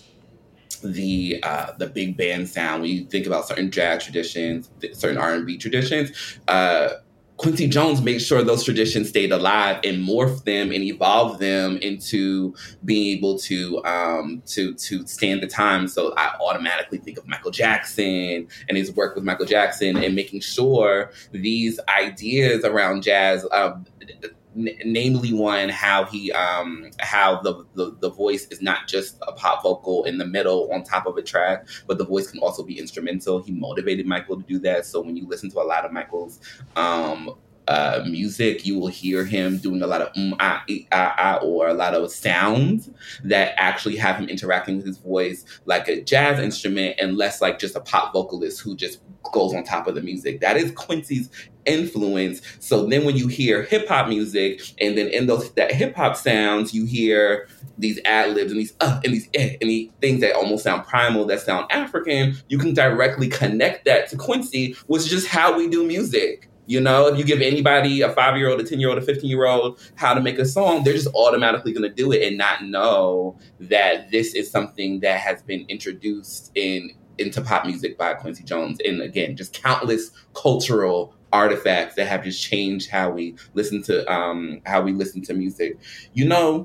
the uh, the big band sound, when you think about certain jazz traditions, certain R and B traditions, uh, Quincy Jones made sure those traditions stayed alive and morphed them and evolved them into being able to um, to to stand the time. So I automatically think of Michael Jackson and his work with Michael Jackson and making sure these ideas around jazz, uh, n- namely one, how he um, how the, the the voice is not just a pop vocal in the middle on top of a track, but the voice can also be instrumental. He motivated Michael to do that. So when you listen to a lot of Michael's um, uh, music, you will hear him doing a lot of mm, ah, ee, ah, ah, or a lot of sounds that actually have him interacting with his voice like a jazz instrument and less like just a pop vocalist who just goes on top of the music. That is Quincy's influence. So then when you hear hip hop music, and then in those that hip hop sounds, you hear these ad libs and these uh and these eh, and these things that almost sound primal, that sound African. You can directly connect that to Quincy, which is just how we do music. You know, if you give anybody, a five-year-old, a ten-year-old, a fifteen-year-old, how to make a song, they're just automatically going to do it and not know that this is something that has been introduced in into pop music by Quincy Jones. And again, just countless cultural artifacts that have just changed how we listen to um, how we listen to music. You know,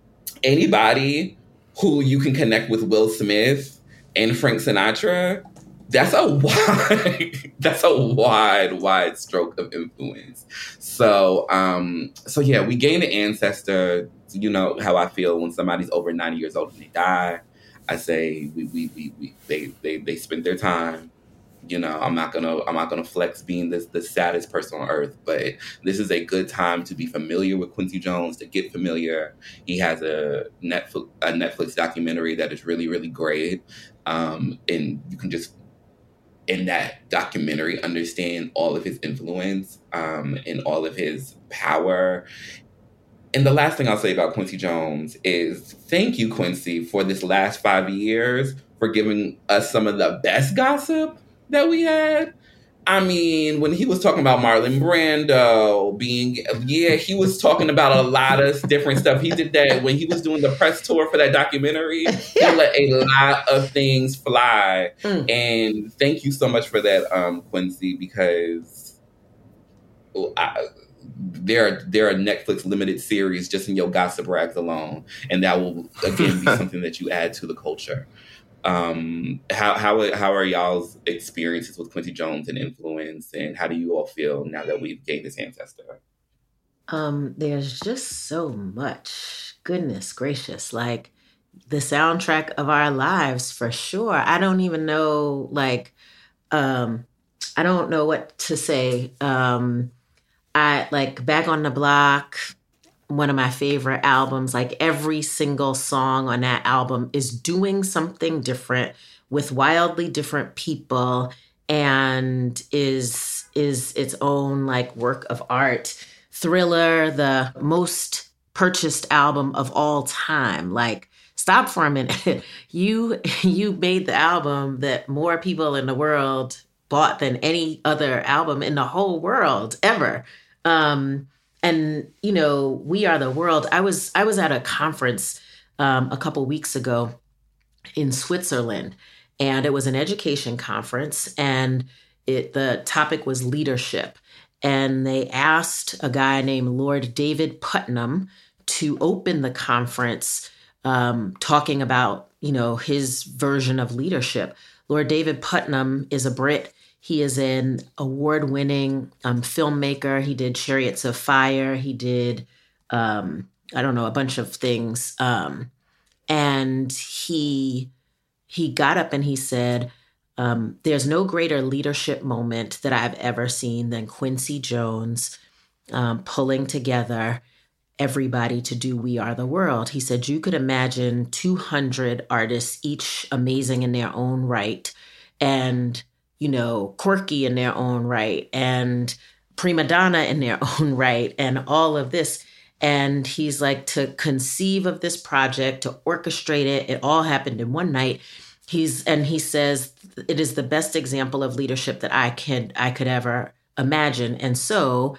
anybody who you can connect with Will Smith and Frank Sinatra, that's a wide, that's a wide, wide stroke of influence. So, um, so yeah, we gain an ancestor. You know how I feel when somebody's over ninety years old and they die. I say we, we, we, we they, they, they spent their time. You know, I'm not gonna, I'm not gonna flex being this the saddest person on earth, but this is a good time to be familiar with Quincy Jones, to get familiar. He has a Netflix, a Netflix documentary that is really, really great, um, and you can just, in that documentary, understand all of his influence um, and all of his power. And the last thing I'll say about Quincy Jones is thank you, Quincy, for this last five years, for giving us some of the best gossip that we had. I mean, when he was talking about Marlon Brando being, yeah, he was talking about a lot of different stuff. He did that when he was doing the press tour for that documentary. He let a lot of things fly. Mm. And thank you so much for that, um, Quincy, because I, there are, there are Netflix limited series just in your gossip rags alone. And that will, again, be something that you add to the culture. Um, how how how are y'all's experiences with Quincy Jones and influence, and how do you all feel now that we've gained this ancestor? Um, there's just so much. Goodness gracious, like the soundtrack of our lives for sure. I don't even know, like, um, I don't know what to say. Um, I like Back on the Block, one of my favorite albums. Like every single song on that album is doing something different with wildly different people and is is its own like work of art. Thriller, the most purchased album of all time. Like, stop for a minute. you you made the album that more people in the world bought than any other album in the whole world ever. Um, and you know, We Are the World. I was I was at a conference um, a couple weeks ago in Switzerland, and it was an education conference, and it the topic was leadership. And they asked a guy named Lord David Putnam to open the conference, um, talking about, you know, his version of leadership. Lord David Putnam is a Brit. He is an award-winning um, filmmaker. He did Chariots of Fire. He did, um, I don't know, a bunch of things. Um, and he he got up and he said, Um, there's no greater leadership moment that I've ever seen than Quincy Jones um, pulling together everybody to do We Are the World. He said, you could imagine two hundred artists, each amazing in their own right, and, you know, quirky in their own right, and prima donna in their own right, and all of this. And he's like, to conceive of this project, to orchestrate it, it all happened in one night. He's and he says it is the best example of leadership that I could I could ever imagine. And so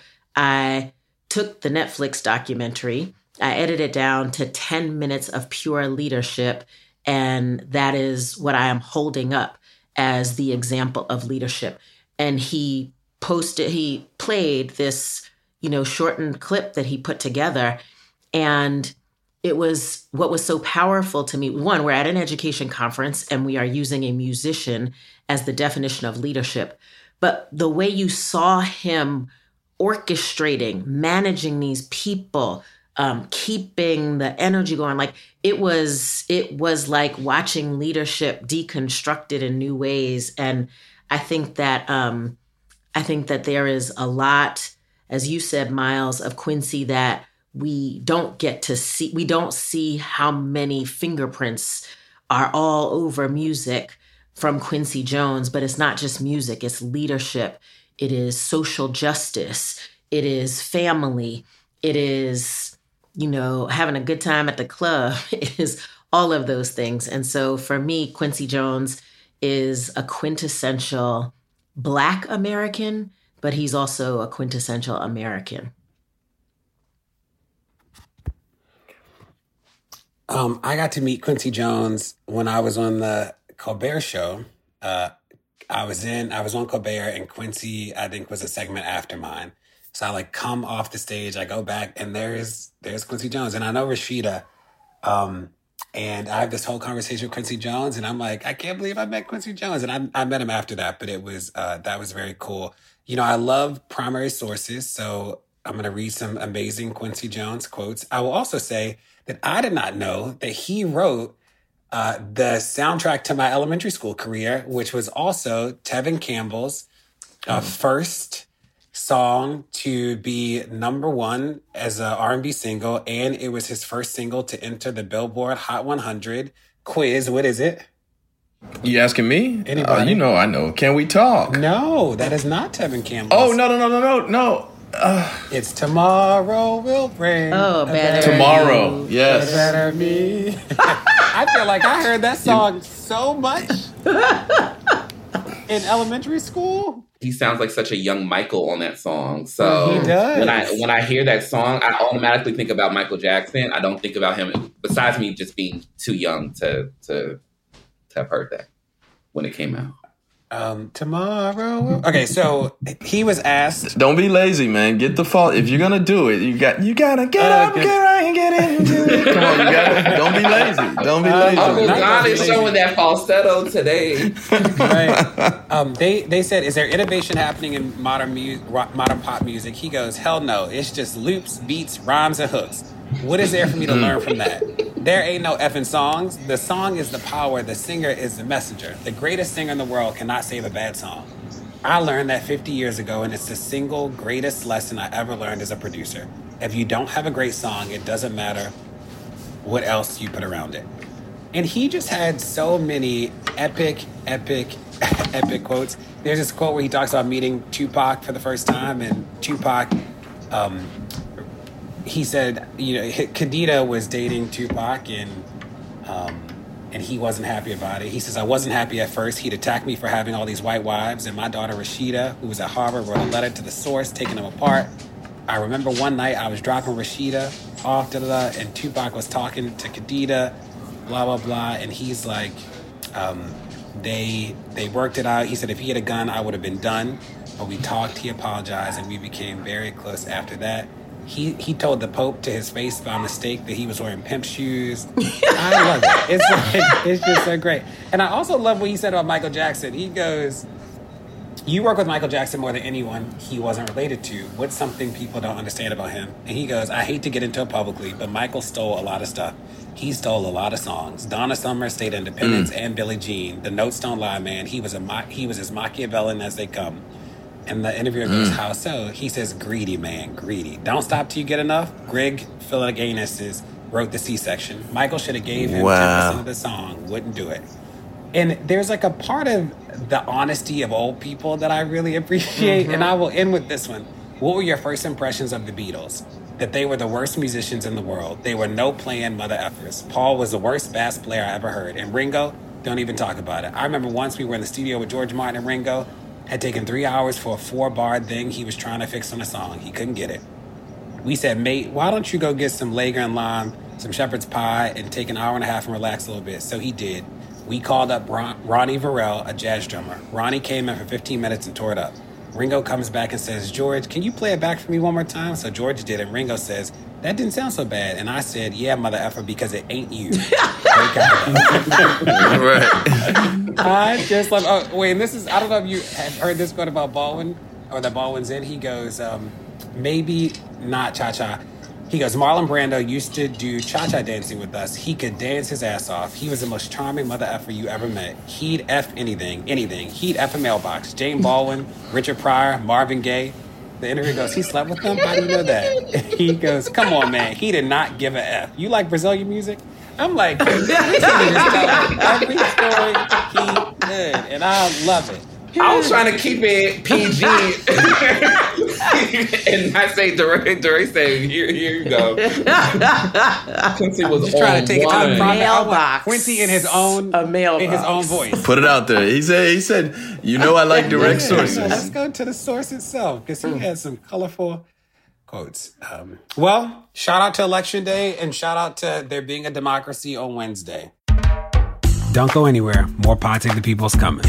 I took the Netflix documentary, I edited it down to ten minutes of pure leadership, and that is what I am holding up as the example of leadership. And he posted, he played this, you know, shortened clip that he put together, and it was what was so powerful to me. One, we're at an education conference and we are using a musician as the definition of leadership. But the way you saw him orchestrating, managing these people, um, keeping the energy going, like it was, it was like watching leadership deconstructed in new ways. And I think that, um, I think that there is a lot, as you said, Miles, of Quincy that we don't get to see. We don't see how many fingerprints are all over music from Quincy Jones, but it's not just music, it's leadership. It is social justice. It is family. It is, you know, having a good time at the club. It is all of those things. And so for me, Quincy Jones is a quintessential Black American, but he's also a quintessential American. Um, I got to meet Quincy Jones when I was on the Colbert Show. Uh, I was in, I was on Colbert, and Quincy, I think, was a segment after mine. So I like come off the stage, I go back, and there's there's Quincy Jones, and I know Rashida, um, and I have this whole conversation with Quincy Jones, and I'm like, I can't believe I met Quincy Jones, and I I met him after that, but it was uh, that was very cool. You know, I love primary sources, so I'm gonna read some amazing Quincy Jones quotes. I will also say that I did not know that he wrote uh, the soundtrack to my elementary school career, which was also Tevin Campbell's uh, first song to be number one as a R and B single, and it was his first single to enter the Billboard Hot one hundred quiz. What is it? You asking me? Anybody? Uh, you know I know. Can we talk? No, that is not Tevin Campbell. Oh, no, no, no, no, no, no. Uh, It's Tomorrow Will Bring. Oh, a better Tomorrow, you. yes. A better me. I feel like I heard that song so much in elementary school. He sounds like such a young Michael on that song. So He does. when I when I hear that song, I automatically think about Michael Jackson. I don't think about him, besides me just being too young to to, to have heard that when it came out. Um, tomorrow. Okay, so he was asked. Don't be lazy, man. Get the fault. If you're gonna do it, you got you gotta get Uh, up, good. get right, and get into it. Come on, you gotta. Don't be lazy. Don't be lazy. Uncle not John that is lazy. showing that falsetto today. Right. Um, they they said, is there innovation happening in modern mu- rock, modern pop music? He goes, hell no. It's just loops, beats, rhymes, and hooks. What is there for me to learn from that? There ain't no effing songs. The song is the power. The singer is the messenger. The greatest singer in the world cannot save a bad song. I learned that fifty years ago, and it's the single greatest lesson I ever learned as a producer. If you don't have a great song, it doesn't matter what else you put around it. And he just had so many epic, epic, epic quotes. There's this quote where he talks about meeting Tupac for the first time, and Tupac, um, he said, you know, Khadida was dating Tupac, and um, and he wasn't happy about it. He says, I wasn't happy at first. He'd attacked me for having all these white wives, and my daughter Rashida, who was at Harvard, wrote a letter to the source, taking them apart. I remember one night I was dropping Rashida off, da da da, and Tupac was talking to Khadida, blah, blah, blah, and he's like, um, they they worked it out. He said if he had a gun, I would have been done. But we talked, he apologized, and we became very close after that. He he told the Pope to his face by mistake that he was wearing pimp shoes. I love it. It's like, it's just so great. And I also love what he said about Michael Jackson. He goes, you work with Michael Jackson more than anyone he wasn't related to. What's something people don't understand about him? And he goes, I hate to get into it publicly, but Michael stole a lot of stuff. He stole a lot of songs. Donna Summer, State Independence, mm. and Billie Jean. The Notes Don't Lie, man. He was a he was as Machiavellian as they come. And the interviewer goes, mm. how so? He says, greedy, man, greedy. Don't stop till you get enough. Greg Philaganis wrote the C-section. Michael should have gave him wow. ten percent of the song. Wouldn't do it. And there's like a part of the honesty of old people that I really appreciate. Mm-hmm. And I will end with this one. What were your first impressions of the Beatles? That they were the worst musicians in the world. They were no playing mother effers. Paul was the worst bass player I ever heard. And Ringo, don't even talk about it. I remember once we were in the studio with George Martin and Ringo. Had taken three hours for a four-bar thing he was trying to fix on a song. He couldn't get it. We said, mate, why don't you go get some Lager and lime, some shepherd's pie, and take an hour and a half and relax a little bit? So he did. We called up Ron- Ronnie Varel, a jazz drummer. Ronnie came in for fifteen minutes and tore it up. Ringo comes back and says, George, can you play it back for me one more time? So George did, and Ringo says, that didn't sound so bad. And I said, yeah, mother effer, because it ain't you. Right. I just love, oh, wait, and this is, I don't know if you have heard this quote about Baldwin, or that Baldwin's in. He goes, um, maybe not cha-cha. He goes, Marlon Brando used to do cha-cha dancing with us. He could dance his ass off. He was the most charming mother effer you ever met. He'd F anything, anything. He'd F a mailbox. Jane Baldwin, Richard Pryor, Marvin Gaye. The interviewer goes, he slept with them? How do you know that? He goes, come on, man. He did not give a F. You like Brazilian music? I'm like, we can just tell every story he did, and I love it. I was trying to keep it P G and not say direct. Direct say, here, here you go. Quincy was just trying to take one. it to the mailbox. Quincy in his own a mailbox. in his own voice. Put it out there. He said, he said, you know, I like direct yeah, sources. Yeah, let's go to the source itself, because he had some colorful quotes. Um, well, shout out to Election Day, and shout out to there being a democracy on Wednesday. Don't go anywhere. More Pod Save the People's coming.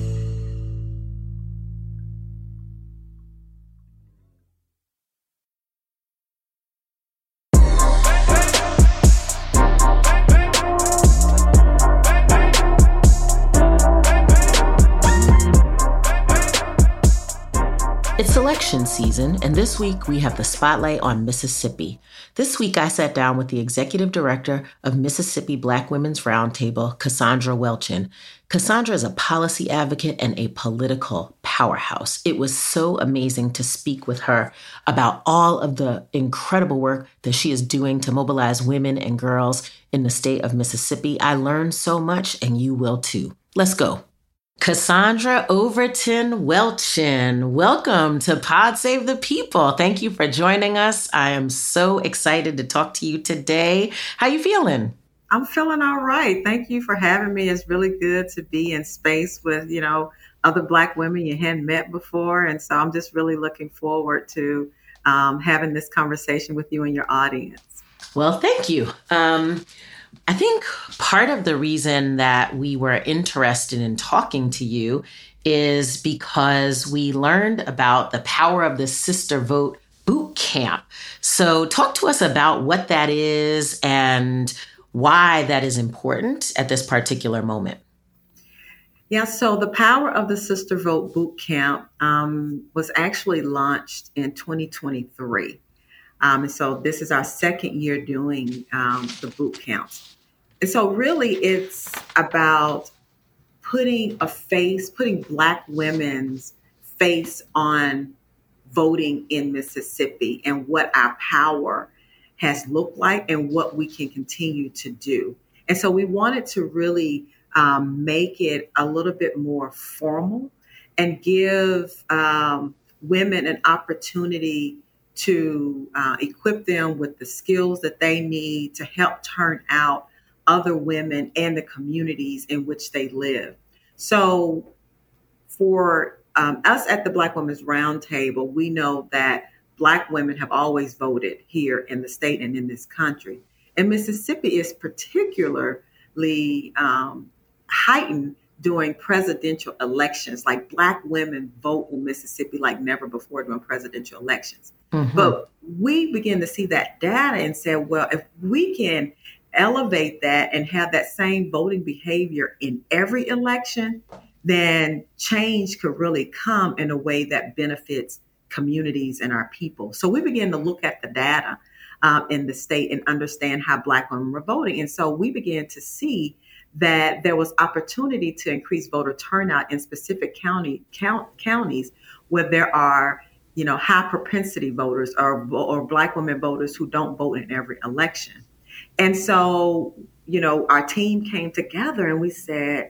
It's election season, and this week we have the spotlight on Mississippi. This week I sat down with the executive director of Mississippi Black Women's Roundtable, Cassandra Welchin. Cassandra is a policy advocate and a political powerhouse. It was so amazing to speak with her about all of the incredible work that she is doing to mobilize women and girls in the state of Mississippi. I learned so much, and you will too. Let's go. Cassandra Overton Welchin, welcome to Pod Save the People. Thank you for joining us. I am so excited to talk to you today. How you feeling? I'm feeling all right. Thank you for having me. It's really good to be in space with, you know, other Black women you hadn't met before. And so I'm just really looking forward to um, having this conversation with you and your audience. Well, thank you. Um, I think part of the reason that we were interested in talking to you is because we learned about the power of the Sister Vote boot camp. So talk to us about what that is and why that is important at this particular moment. Yeah, so the Power of the Sister Vote boot camp um, was actually launched in twenty twenty-three. Um, and so this is our second year doing um, the boot camps. And so really it's about putting a face, putting Black women's face on voting in Mississippi and what our power has looked like and what we can continue to do. And so we wanted to really um, make it a little bit more formal and give um, women an opportunity to uh, equip them with the skills that they need to help turn out other women and the communities in which they live. So for um, us at the Black Women's Roundtable, we know that Black women have always voted here in the state and in this country. And Mississippi is particularly um, heightened during presidential elections. Like Black women vote in Mississippi like never before during presidential elections. Mm-hmm. But we begin to see that data and say, well, if we can elevate that and have that same voting behavior in every election, then change could really come in a way that benefits communities and our people. So we began to look at the data um, in the state and understand how Black women were voting. And so we began to see that there was opportunity to increase voter turnout in specific county count, counties where there are, you know, high propensity voters or, or Black women voters who don't vote in every election. And so, you know, our team came together and we said,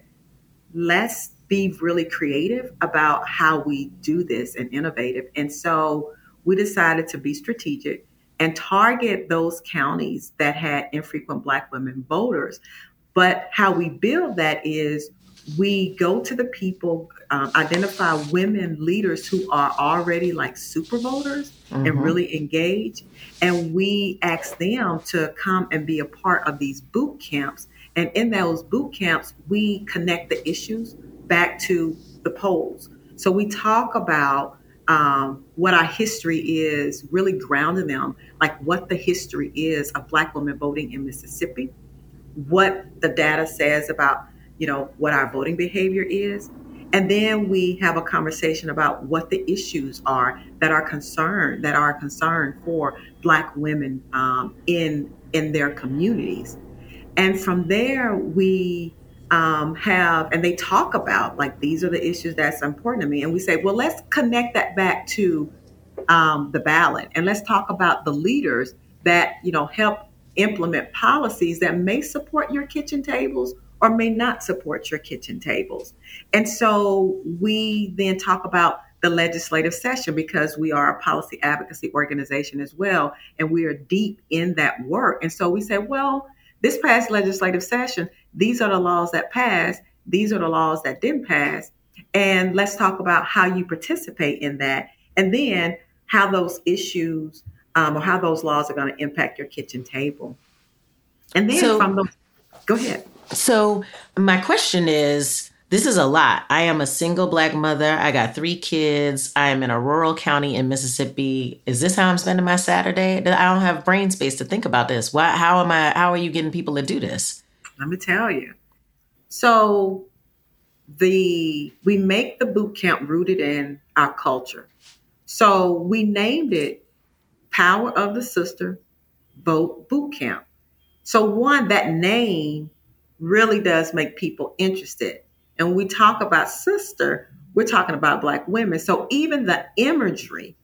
let's be really creative about how we do this and innovative. And so we decided to be strategic and target those counties that had infrequent Black women voters. But how we build that is we go to the people, um, identify women leaders who are already like super voters mm-hmm. and really engage. And we ask them to come and be a part of these boot camps. And in those boot camps, we connect the issues back to the polls. So we talk about um, what our history is, really grounding them, like what the history is of Black women voting in Mississippi, what the data says about, you know, what our voting behavior is. And then we have a conversation about what the issues are that are concerned, that are a concern for Black women um, in, in their communities. And from there, we um, have, and they talk about, like, these are the issues that's important to me. And we say, well, let's connect that back to um, the ballot. And let's talk about the leaders that, you know, help implement policies that may support your kitchen tables or may not support your kitchen tables. And so we then talk about the legislative session because we are a policy advocacy organization as well. And we are deep in that work. And so we say, well, this past legislative session, these are the laws that passed. These are the laws that didn't pass. And let's talk about how you participate in that. And then how those issues um, or how those laws are going to impact your kitchen table. And then so, from those, go ahead. So my question is, this is a lot. I am a single Black mother. I got three kids. I am in a rural county in Mississippi. Is this how I'm spending my Saturday? I don't have brain space to think about this. Why, how am I, how are you getting people to do this? Let me tell you. So the, we make the boot camp rooted in our culture. So we named it Power of the Sister Vote Boot Camp. So one, that name really does make people interested. And when we talk about sister, we're talking about Black women. So even the imagery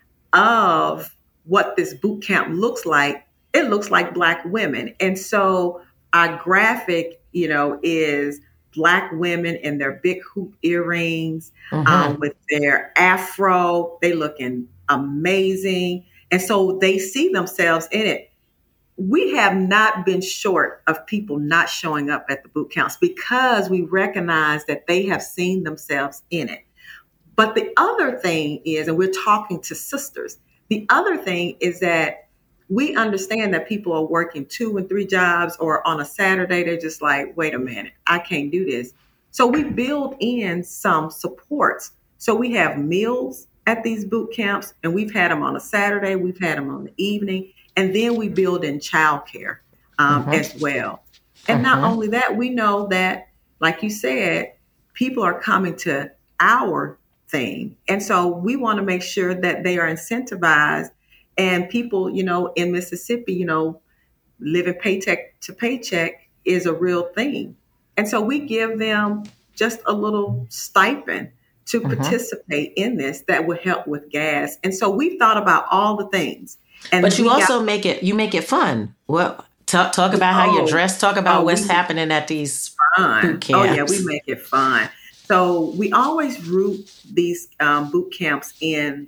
of what this boot camp looks like, it looks like Black women. And so our graphic, you know, is Black women in their big hoop earrings, mm-hmm. um, with their afro. They looking amazing. And so they see themselves in it. We have not been short of people not showing up at the boot camps because we recognize that they have seen themselves in it. But the other thing is, and we're talking to sisters, the other thing is that we understand that people are working two and three jobs, or on a Saturday, they're just like, wait a minute, I can't do this. So we build in some supports. So we have meals at these boot camps, and we've had them on a Saturday, we've had them on the evening. And then we build in childcare um, mm-hmm. as well. And mm-hmm. not only that, we know that, like you said, people are coming to our thing. And so we want to make sure that they are incentivized. And people, you know, in Mississippi, you know, living paycheck to paycheck is a real thing. And so we give them just a little stipend to Mhm. participate in this that would help with gas. And so we thought about all the things. And But you we also got- make it you make it fun. Well, talk talk about how you Oh, dress. Talk about oh, what's we- happening at these fun. boot Oh yeah, camps. we make it fun. So we always root these um, boot camps in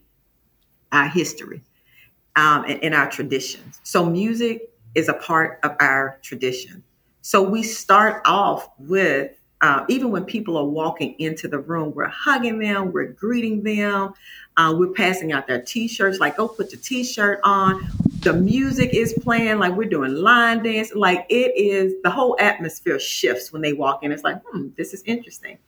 our history, um, and in our traditions. So music is a part of our tradition. So we start off with, uh, even when people are walking into the room, we're hugging them, we're greeting them, uh, we're passing out their T-shirts, like, go put your T-shirt on. The music is playing, like we're doing line dance. Like it is, the whole atmosphere shifts when they walk in. It's like, hmm, this is interesting.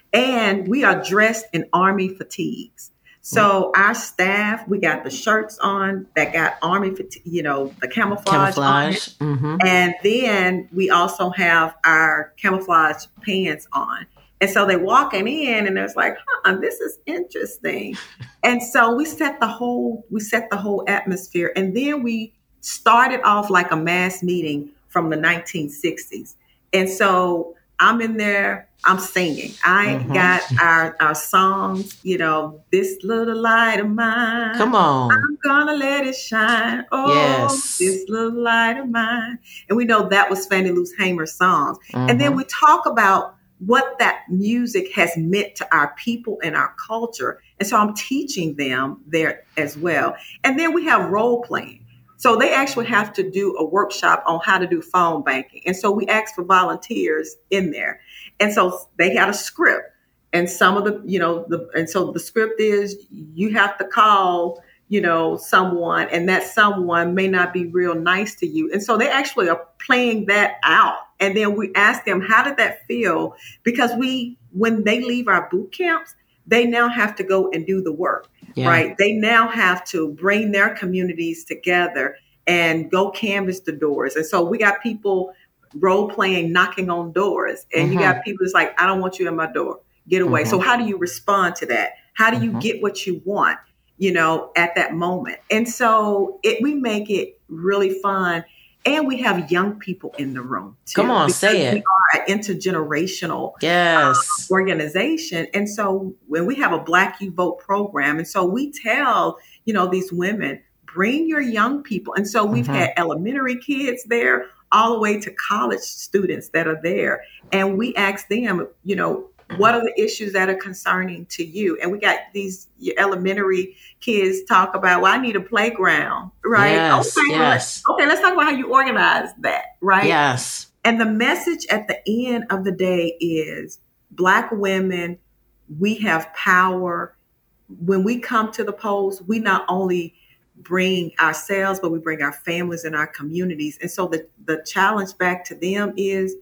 And we are dressed in Army fatigues. So our staff, we got the shirts on that got Army fatigue, you know, the camouflage, on it. Camouflage. hmm And then we also have our camouflage pants on. And so they're walking in and it's like, huh, this is interesting. And so we set the whole, we set the whole atmosphere. And then we started off like a mass meeting from the nineteen sixties. And so I'm in there, I'm singing. I Mhm. got our, our songs, you know, this little light of mine. Come on. I'm gonna let it shine. Oh, Yes. this little light of mine. And we know that was Fannie Lou Hamer's songs. And then Mhm. we talk about what that music has meant to our people and our culture. And so I'm teaching them there as well. And then we have role playing. So they actually have to do a workshop on how to do phone banking. And so we ask for volunteers in there. And so they got a script. And some of the, you know, the and so the script is you have to call, you know, someone, and that someone may not be real nice to you. And so they actually are playing that out. And then we ask them, how did that feel? Because we, when they leave our boot camps, they now have to go and do the work. Yeah. Right. They now have to bring their communities together and go canvas the doors. And so we got people role playing, knocking on doors. And Mhm. you got people that's like, I don't want you in my door. Get away. Mhm. So how do you respond to that? How do you Mhm. get what you want, you know, at that moment? And so it, we make it really fun. And we have young people in the room too. Come on, because say it. We are an intergenerational Yes. organization. And so when we have a Black You Vote program, and so we tell, you know, these women, bring your young people. And so we've Mhm. had elementary kids there all the way to college students that are there. And we ask them, you know, what are the issues that are concerning to you? And we got these elementary kids talk about, well, I need a playground, right? Yes, okay, well, yes. okay, let's talk about how you organize that, right? Yes. And the message at the end of the day is Black women, we have power. When we come to the polls, we not only bring ourselves, but we bring our families and our communities. And so the, the challenge back to them is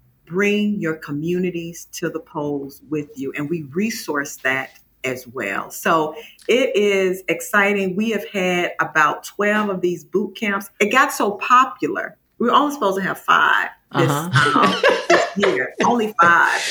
bring your communities to the polls with you. And we resource that as well. So it is exciting. We have had about twelve of these boot camps. It got so popular. We were only supposed to have five this, Uh-huh. um, this year, only five.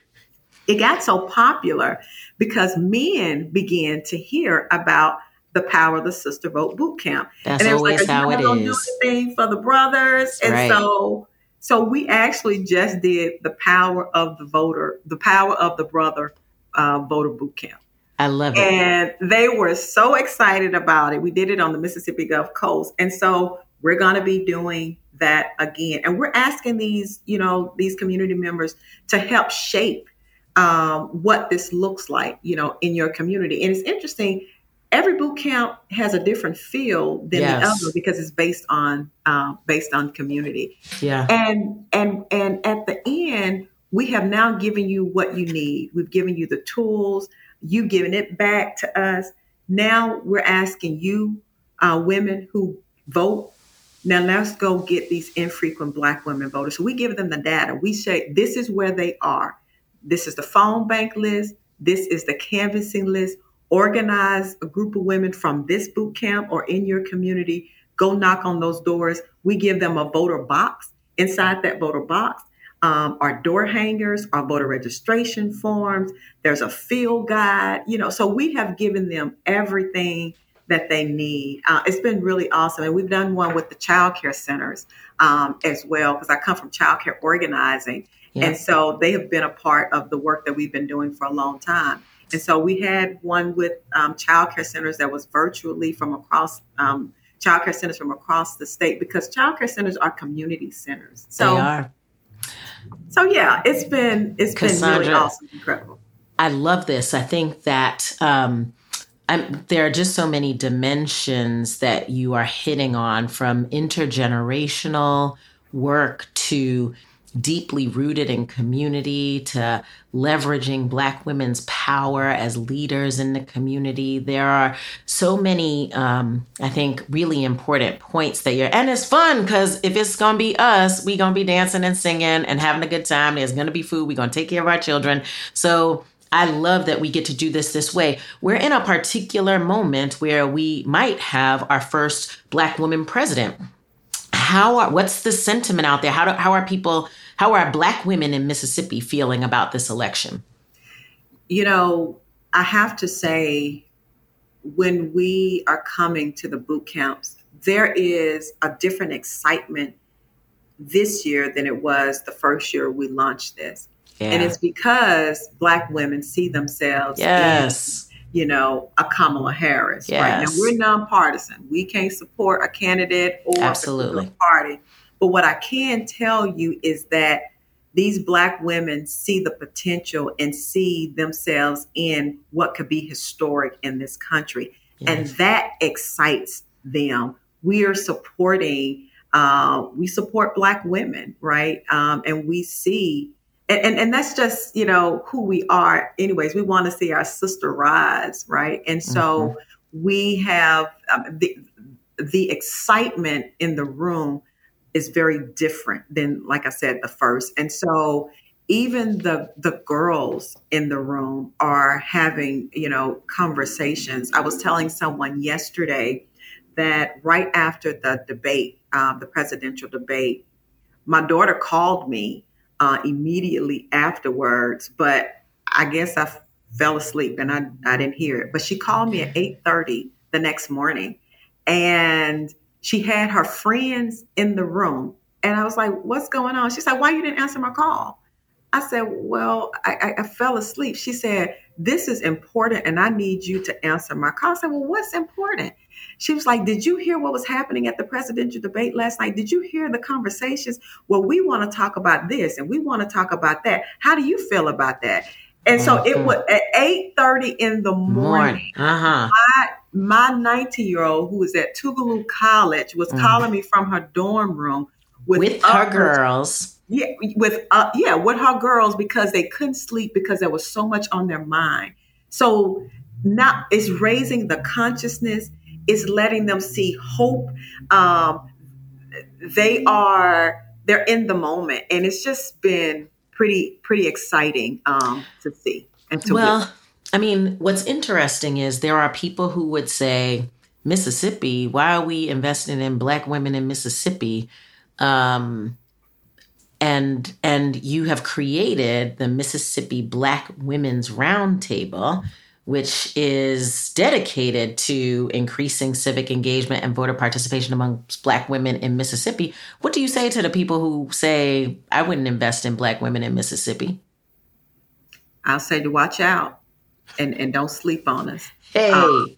It got so popular because men began to hear about the power of the Sister Vote boot camp. That's and it was always like, are how you it gonna do is. anything for the brothers? And Right. so so we actually just did the power of the voter, the power of the brother uh, voter boot camp. I love it. And they were so excited about it. We did it on the Mississippi Gulf Coast. And so we're going to be doing that again. And we're asking these, you know, these community members to help shape um, what this looks like, you know, in your community. And it's interesting. Every boot camp has a different feel than Yes. the other because it's based on um, based on community. Yeah. And and and at the end, we have now given you what you need. We've given you the tools. You've given it back to us. Now we're asking you, uh, women who vote, now let's go get these infrequent Black women voters. So we give them the data. We say, this is where they are. This is the phone bank list. This is the canvassing list. Organize a group of women from this boot camp or in your community. Go knock on those doors. We give them a voter box. Inside that voter box um, are door hangers, our voter registration forms. There's a field guide, you know, so we have given them everything that they need. Uh, it's been really awesome. And we've done one with the child care centers um, as well, because I come from child care organizing. Yeah. And so they have been a part of the work that we've been doing for a long time. And so we had one with um, child care centers that was virtually from across um, child care centers from across the state, because child care centers are community centers. So, they are. So yeah, it's been it's Cassandra, been really awesome, incredible. I love this. I think that um, I'm, there are just so many dimensions that you are hitting on, from intergenerational work to deeply rooted in community to leveraging Black women's power as leaders in the community. There are so many, um, I think, really important points that you're, and it's fun because if it's going to be us, we going to be dancing and singing and having a good time. There's going to be food. We're going to take care of our children. So I love that we get to do this this way. We're in a particular moment where we might have our first Black woman president. How are, what's the sentiment out there? How do, how are people, how are Black women in Mississippi feeling about this election? You know, I have to say, when we are coming to the boot camps, there is a different excitement this year than it was the first year we launched this. Yeah. And it's because Black women see themselves yes. in, you know, a Kamala Harris. Yes. Right now, we're nonpartisan. We can't support a candidate or Absolutely. a party. But what I can tell you is that these Black women see the potential and see themselves in what could be historic in this country. Yes. And that excites them. We are supporting, uh, we support Black women, right? Um, and we see, and, and, and that's just, you know, who we are. Anyways, we want to see our sister rise, right? And so mm-hmm. we have um, the, the excitement in the room is very different than, like I said, the first. And so even the the girls in the room are having, you know, conversations. I was telling someone yesterday that right after the debate, um, the presidential debate, my daughter called me uh, immediately afterwards, but I guess I f- fell asleep and I, I didn't hear it. But she called me at eight thirty the next morning, and she had her friends in the room. And I was like, what's going on? She's like, why you didn't answer my call? I said, well, I, I, I fell asleep. She said, this is important and I need you to answer my call. I said, well, what's important? She was like, did you hear what was happening at the presidential debate last night? Did you hear the conversations? Well, we want to talk about this and we want to talk about that. How do you feel about that? And so it was at eight thirty in the morning. morning. Uh-huh. I, my nineteen-year-old who was at Tougaloo College was mm. calling me from her dorm room with, with her girls. Yeah, with uh, yeah, with her girls, because they couldn't sleep because there was so much on their mind. So now it's raising the consciousness. It's letting them see hope. Um, they are they're in the moment, and it's just been pretty pretty exciting um, to see and to well. Witness. I mean, what's interesting is there are people who would say, Mississippi, why are we investing in Black women in Mississippi? Um, and and you have created the Mississippi Black Women's Roundtable, which is dedicated to increasing civic engagement and voter participation among Black women in Mississippi. What do you say to the people who say, I wouldn't invest in Black women in Mississippi? I'll say to watch out. And, and don't sleep on us. Hey. Um,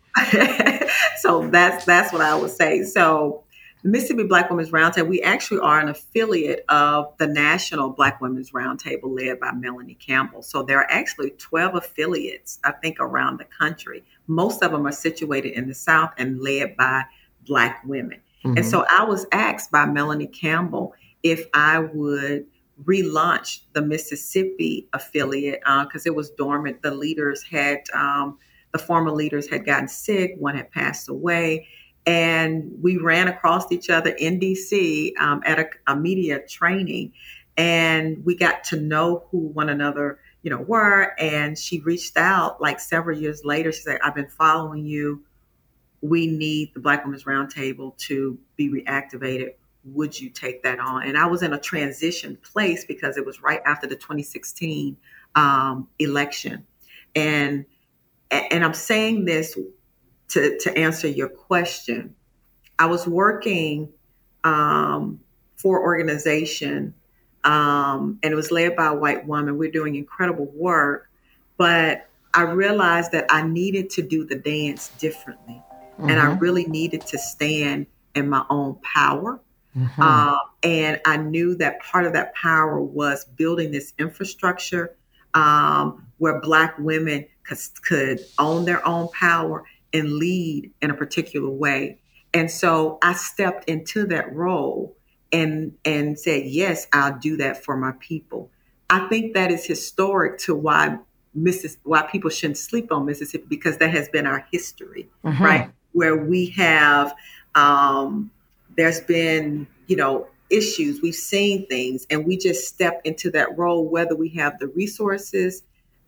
so that's that's what I would say. So the Mississippi Black Women's Roundtable, we actually are an affiliate of the National Black Women's Roundtable led by Melanie Campbell. So there are actually twelve affiliates, I think, around the country. Most of them are situated in the South and led by Black women. Mm-hmm. And so I was asked by Melanie Campbell if I would relaunch the Mississippi affiliate because uh, it was dormant. The leaders had, um, the former leaders had gotten sick. One had passed away. And we ran across each other in D C um, at a, a media training. And we got to know who one another, you know, were. And she reached out like several years later. She said, I've been following you. We need the Black Women's Roundtable to be reactivated. Would you take that on? And I was in a transition place because it was right after the twenty sixteen um, election. And and I'm saying this to, to answer your question. I was working um, for an organization um, and it was led by a white woman. We're doing incredible work. But I realized that I needed to do the dance differently. Mm-hmm. And I really needed to stand in my own power. Mm-hmm. Uh, and I knew that part of that power was building this infrastructure um, where Black women could, could own their own power and lead in a particular way. And so I stepped into that role and and said, yes, I'll do that for my people. I think that is historic to why Missis why people shouldn't sleep on Mississippi, because that has been our history, mm-hmm. right? Where we have, um, there's been, you know, issues, we've seen things, and we just step into that role, whether we have the resources,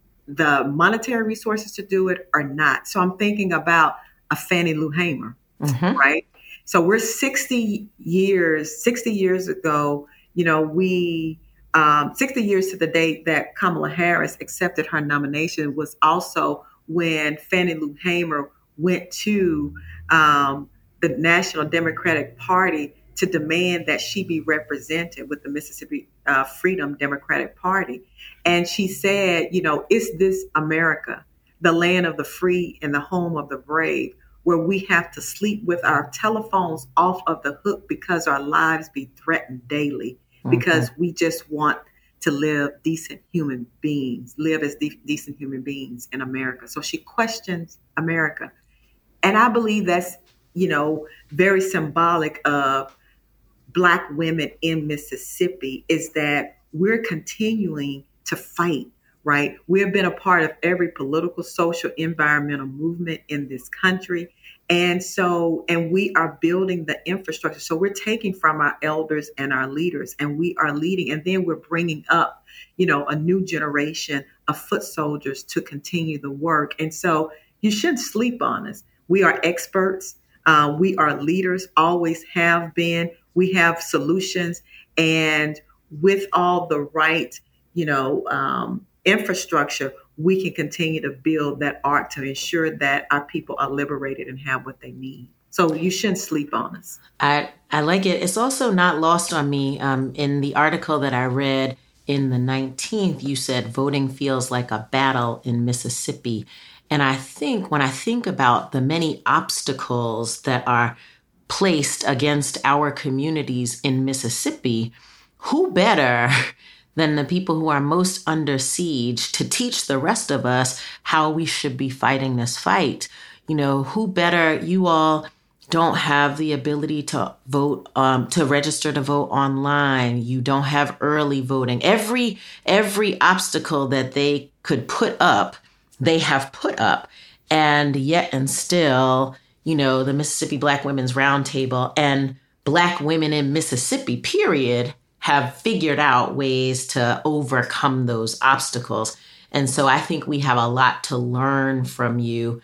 the monetary resources to do it or not. So I'm thinking about a Fannie Lou Hamer, mm-hmm. right? So we're sixty years, sixty years ago, you know, we, um, sixty years to the date that Kamala Harris accepted her nomination was also when Fannie Lou Hamer went to um, the National Democratic Party to demand that she be represented with the Mississippi uh, Freedom Democratic Party. And she said, you know, is this America, the land of the free and the home of the brave, where we have to sleep with our telephones off of the hook because our lives be threatened daily, mm-hmm. because we just want to live decent human beings, live as de- decent human beings in America. So she questions America. And I believe that's, you know, very symbolic of Black women in Mississippi, is that we're continuing to fight, right? We've been a part of every political, social, environmental movement in this country. And so, and we are building the infrastructure. So we're taking from our elders and our leaders, and we are leading. And then we're bringing up, you know, a new generation of foot soldiers to continue the work. And so you shouldn't sleep on us. We are experts. Uh, we are leaders, always have been. We have solutions. And with all the right, you know, um, infrastructure, we can continue to build that art to ensure that our people are liberated and have what they need. So you shouldn't sleep on us. I, I like it. It's also not lost on me. Um, in the article that I read in the nineteenth, you said voting feels like a battle in Mississippi. And I think when I think about the many obstacles that are placed against our communities in Mississippi, who better than the people who are most under siege to teach the rest of us how we should be fighting this fight? You know, who better? You all don't have the ability to vote, um, to register to vote online. You don't have early voting. Every, every obstacle that they could put up, they have put up. And yet and still, you know, the Mississippi Black Women's Roundtable and Black women in Mississippi, period, have figured out ways to overcome those obstacles. And so I think we have a lot to learn from you.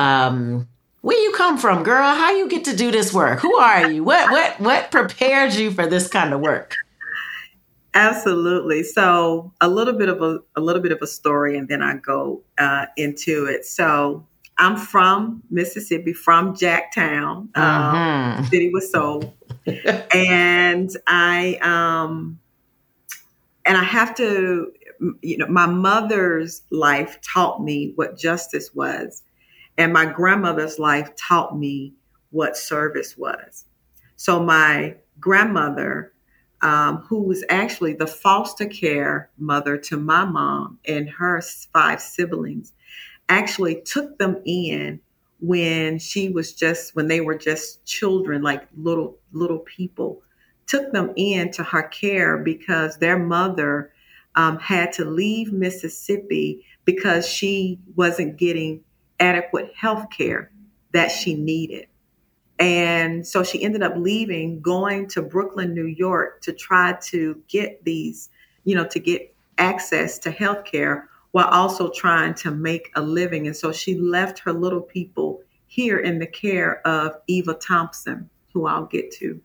Um, where you come from, girl? How you get to do this work? Who are you? What what what prepared you for this kind of work? Absolutely. So a little bit of a, a little bit of a story, and then I go uh, into it. So I'm from Mississippi, from Jacktown, mm-hmm. um, City with Soul, and I um, and I have to, you know, my mother's life taught me what justice was, and my grandmother's life taught me what service was. So my grandmother, Um, who was actually the foster care mother to my mom and her five siblings, actually took them in when she was just, when they were just children, like little, little people, took them into her care because their mother um, had to leave Mississippi because she wasn't getting adequate health care that she needed. And so she ended up leaving, going to Brooklyn, New York, to try to get these, you know, to get access to healthcare while also trying to make a living. And so she left her little people here in the care of Eva Thompson, who I'll get to.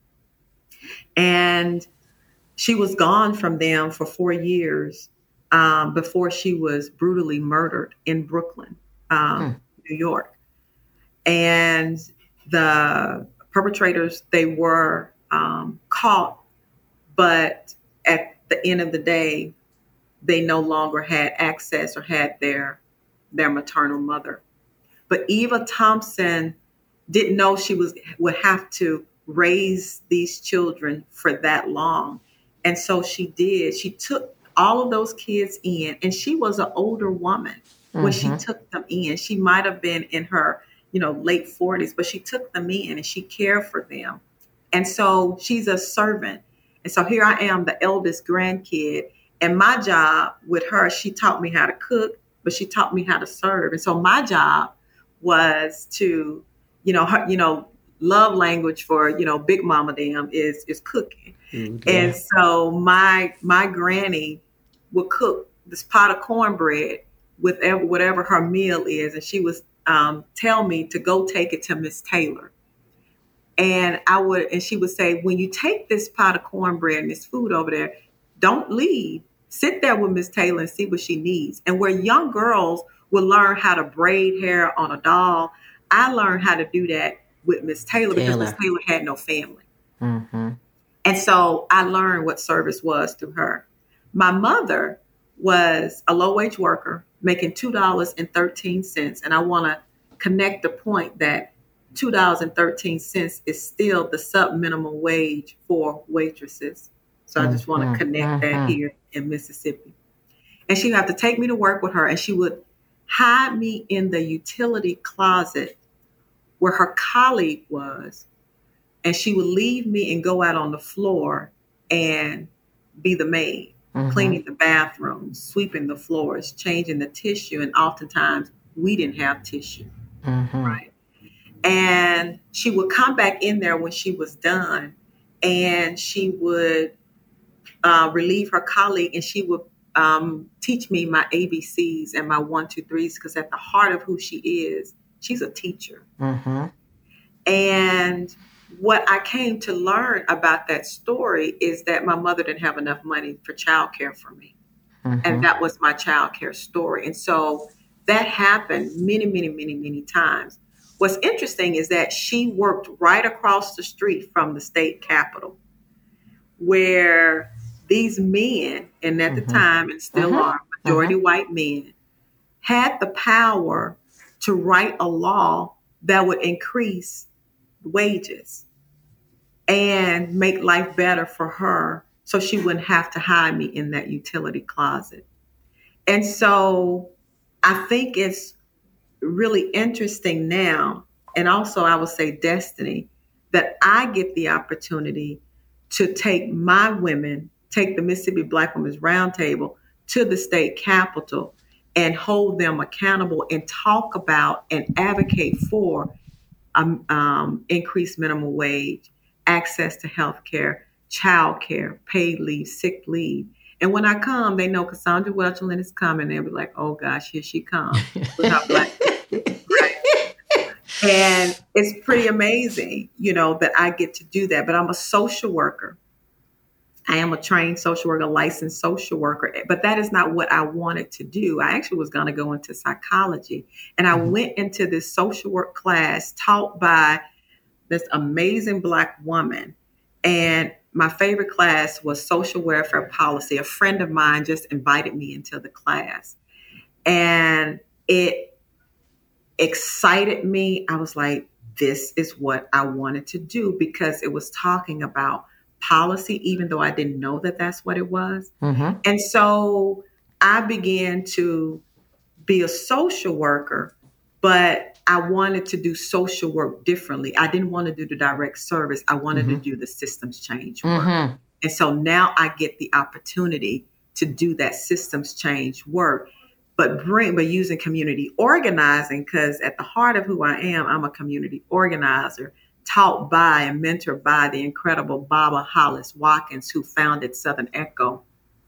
And she was gone from them for four years um, before she was brutally murdered in Brooklyn, um, hmm. New York. And the perpetrators, they were um, caught, but at the end of the day, they no longer had access or had their their maternal mother. But Eva Thompson didn't know she was would have to raise these children for that long. And so she did. She took all of those kids in, and she was an older woman mm-hmm. when she took them in. She might have been in her, you know, late forties, but she took them in and she cared for them. And so she's a servant. And so here I am, the eldest grandkid. And my job with her, she taught me how to cook, but she taught me how to serve. And so my job was to, you know, her, you know, love language for, you know, Big Mama Dem is is cooking. Okay. And so my my granny would cook this pot of cornbread with ever, whatever her meal is. And she would um, tell me to go take it to Miss Taylor. And I would, and she would say, when you take this pot of cornbread and this food over there, don't leave. Sit there with Miss Taylor and see what she needs. And where young girls will learn how to braid hair on a doll, I learned how to do that with Miss Taylor, Taylor because Miss Taylor had no family. Mm-hmm. And so I learned what service was through her. My mother was a low-wage worker making two dollars and thirteen cents. And I want to connect the point that two dollars and thirteen cents is still the sub-minimum wage for waitresses. So I just want to connect mm-hmm. that here in Mississippi. And she would have to take me to work with her, and she would hide me in the utility closet where her colleague was. And she would leave me and go out on the floor and be the maid, mm-hmm. cleaning the bathrooms, sweeping the floors, changing the tissue. And oftentimes we didn't have tissue, mm-hmm. right? And she would come back in there when she was done, and she would uh, relieve her colleague, and she would um, teach me my A B Cs and my one, two, threes, because at the heart of who she is, she's a teacher. Mm-hmm. And what I came to learn about that story is that my mother didn't have enough money for childcare for me. Mm-hmm. And that was my childcare story. And so that happened many, many, many, many times. What's interesting is that she worked right across the street from the state capitol, where these men, and at mm-hmm. the time, and still mm-hmm. are, majority mm-hmm. white men, had the power to write a law that would increase wages and make life better for her so she wouldn't have to hide me in that utility closet. And so I think it's really interesting now, and also I would say destiny, that I get the opportunity to take my women, take the Mississippi Black Women's Roundtable to the state capitol and hold them accountable and talk about and advocate for um, um, increased minimum wage, access to health care, child care, paid leave, sick leave. And when I come, they know Cassandra Welchland is coming. They'll be like, oh gosh, here she comes. With her black right? And it's pretty amazing, you know, that I get to do that. But I'm a social worker. I am a trained social worker, licensed social worker, but that is not what I wanted to do. I actually was going to go into psychology, and I mm-hmm. went into this social work class taught by this amazing Black woman. And my favorite class was social welfare policy. A friend of mine just invited me into the class, and it excited me. I was like, this is what I wanted to do, because it was talking about policy, even though I didn't know that that's what it was. Mm-hmm. And so I began to be a social worker, but I wanted to do social work differently. I didn't want to do the direct service. I wanted mm-hmm. to do the systems change work. Mm-hmm. And so now I get the opportunity to do that systems change work, but bring, but using community organizing, because at the heart of who I am, I'm a community organizer, taught by and mentored by the incredible Baba Hollis Watkins, who founded Southern Echo,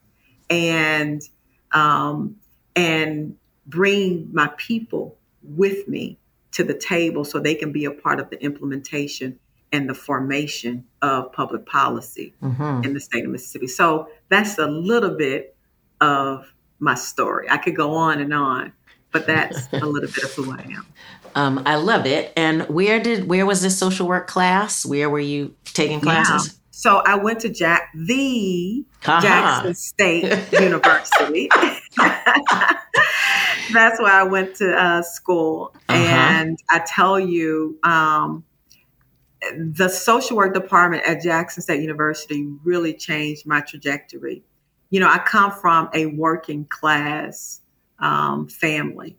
and um, and bring my people with me to the table so they can be a part of the implementation and the formation of public policy mm-hmm. in the state of Mississippi. So that's a little bit of my story. I could go on and on, but that's a little bit of who I am. Um, I love it. And where did where was this social work class? Where were you taking classes? Yeah. So I went to Jack the uh-huh. Jackson State University. That's where I went to uh, school. Uh-huh. And I tell you, um, the social work department at Jackson State University really changed my trajectory. You know, I come from a working class um, family.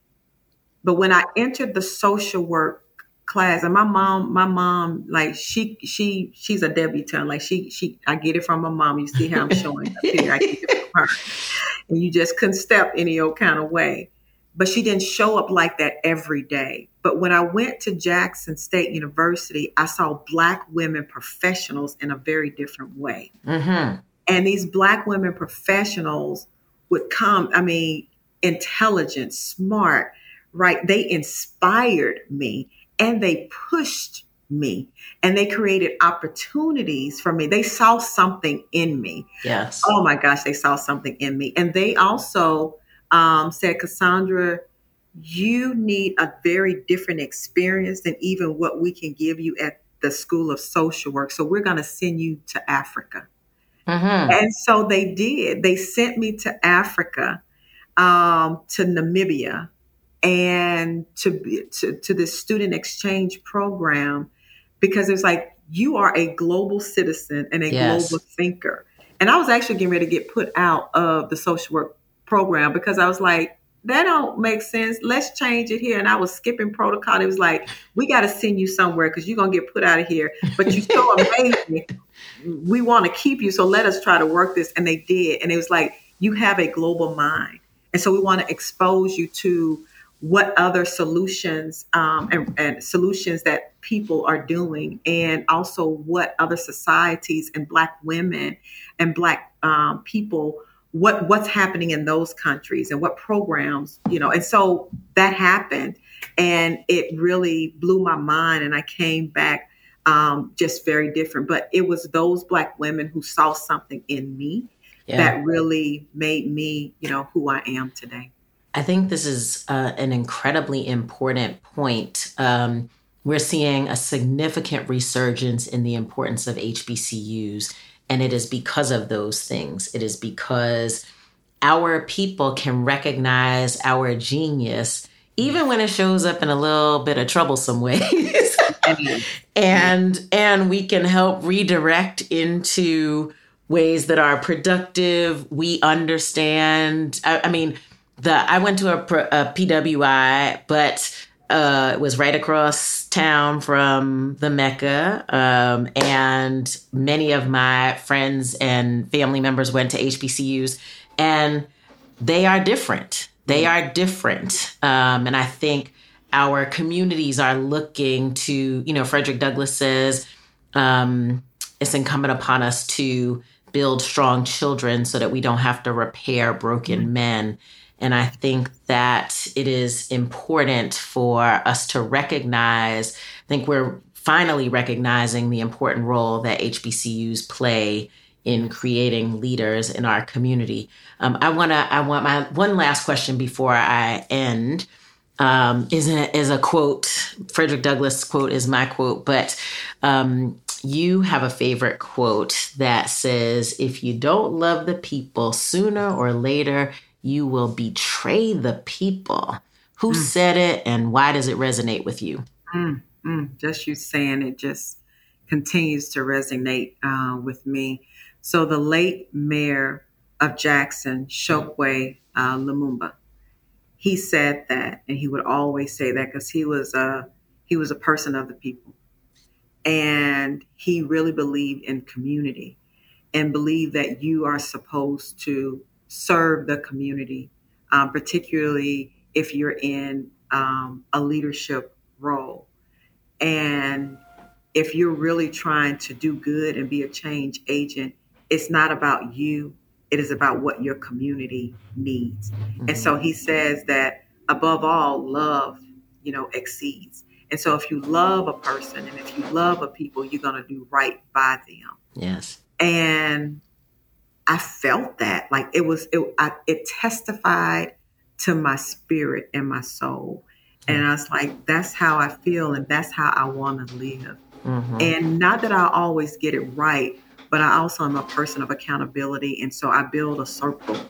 But when I entered the social work class, and my mom, my mom, like she, she, she's a debutante. Like she, she, I get it from my mom. You see how I'm showing up here. I get it from her. And you just couldn't step any old kind of way. But she didn't show up like that every day. But when I went to Jackson State University, I saw Black women professionals in a very different way. Mm-hmm. And these Black women professionals would come, I mean, intelligent, smart, right? They inspired me and they pushed me and they created opportunities for me. They saw something in me. Yes. Oh my gosh, they saw something in me. And they also um, said, Cassandra, you need a very different experience than even what we can give you at the School of Social Work. So we're going to send you to Africa. Mm-hmm. And so they did. They sent me to Africa, um, to Namibia, and to, to to this student exchange program, because it's like, you are a global citizen and a yes. global thinker. And I was actually getting ready to get put out of the social work program because I was like, that don't make sense. Let's change it here. And I was skipping protocol. It was like, we got to send you somewhere because you're going to get put out of here. But you're so amazing. We want to keep you. So let us try to work this. And they did. And it was like, you have a global mind. And so we want to expose you to what other solutions um, and, and solutions that people are doing, and also what other societies and Black women and Black um, people, what what's happening in those countries and what programs, you know. And so that happened, and it really blew my mind. And I came back um, just very different. But it was those Black women who saw something in me yeah. that really made me, you know, who I am today. I think this is uh, an incredibly important point. Um, we're seeing a significant resurgence in the importance of H B C Us, and it is because of those things. It is because our people can recognize our genius, even when it shows up in a little bit of troublesome ways, and and we can help redirect into ways that are productive. We understand. I, I mean. The I went to a, a P W I, but uh, it was right across town from the Mecca. Um, and many of my friends and family members went to H B C Us, and they are different. They are different. Um, and I think our communities are looking to, you know, Frederick Douglass says um, it's incumbent upon us to build strong children so that we don't have to repair broken men. And I think that it is important for us to recognize, I think we're finally recognizing the important role that H B C Us play in creating leaders in our community. Um, I want to, I want my one last question before I end um, is, a, is a quote. Frederick Douglass' quote is my quote, but um, you have a favorite quote that says, if you don't love the people, sooner or later, you will betray the people. Who mm. said it, and why does it resonate with you? Mm, mm. Just you saying it just continues to resonate uh, with me. So the late mayor of Jackson, Chokwe uh, Lumumba, he said that, and he would always say that because he was a he was a person of the people, and he really believed in community, and believed that you are supposed to serve the community, um, particularly if you're in um, a leadership role. And if you're really trying to do good and be a change agent, it's not about you. It is about what your community needs. Mm-hmm. And so he says that above all, love, you know, exceeds. And so if you love a person and if you love a people, you're going to do right by them. Yes. And I felt that, like it was, it, I, it testified to my spirit and my soul. And I was like, that's how I feel. And that's how I want to live. Mm-hmm. And not that I always get it right, but I also am a person of accountability. And so I build a circle,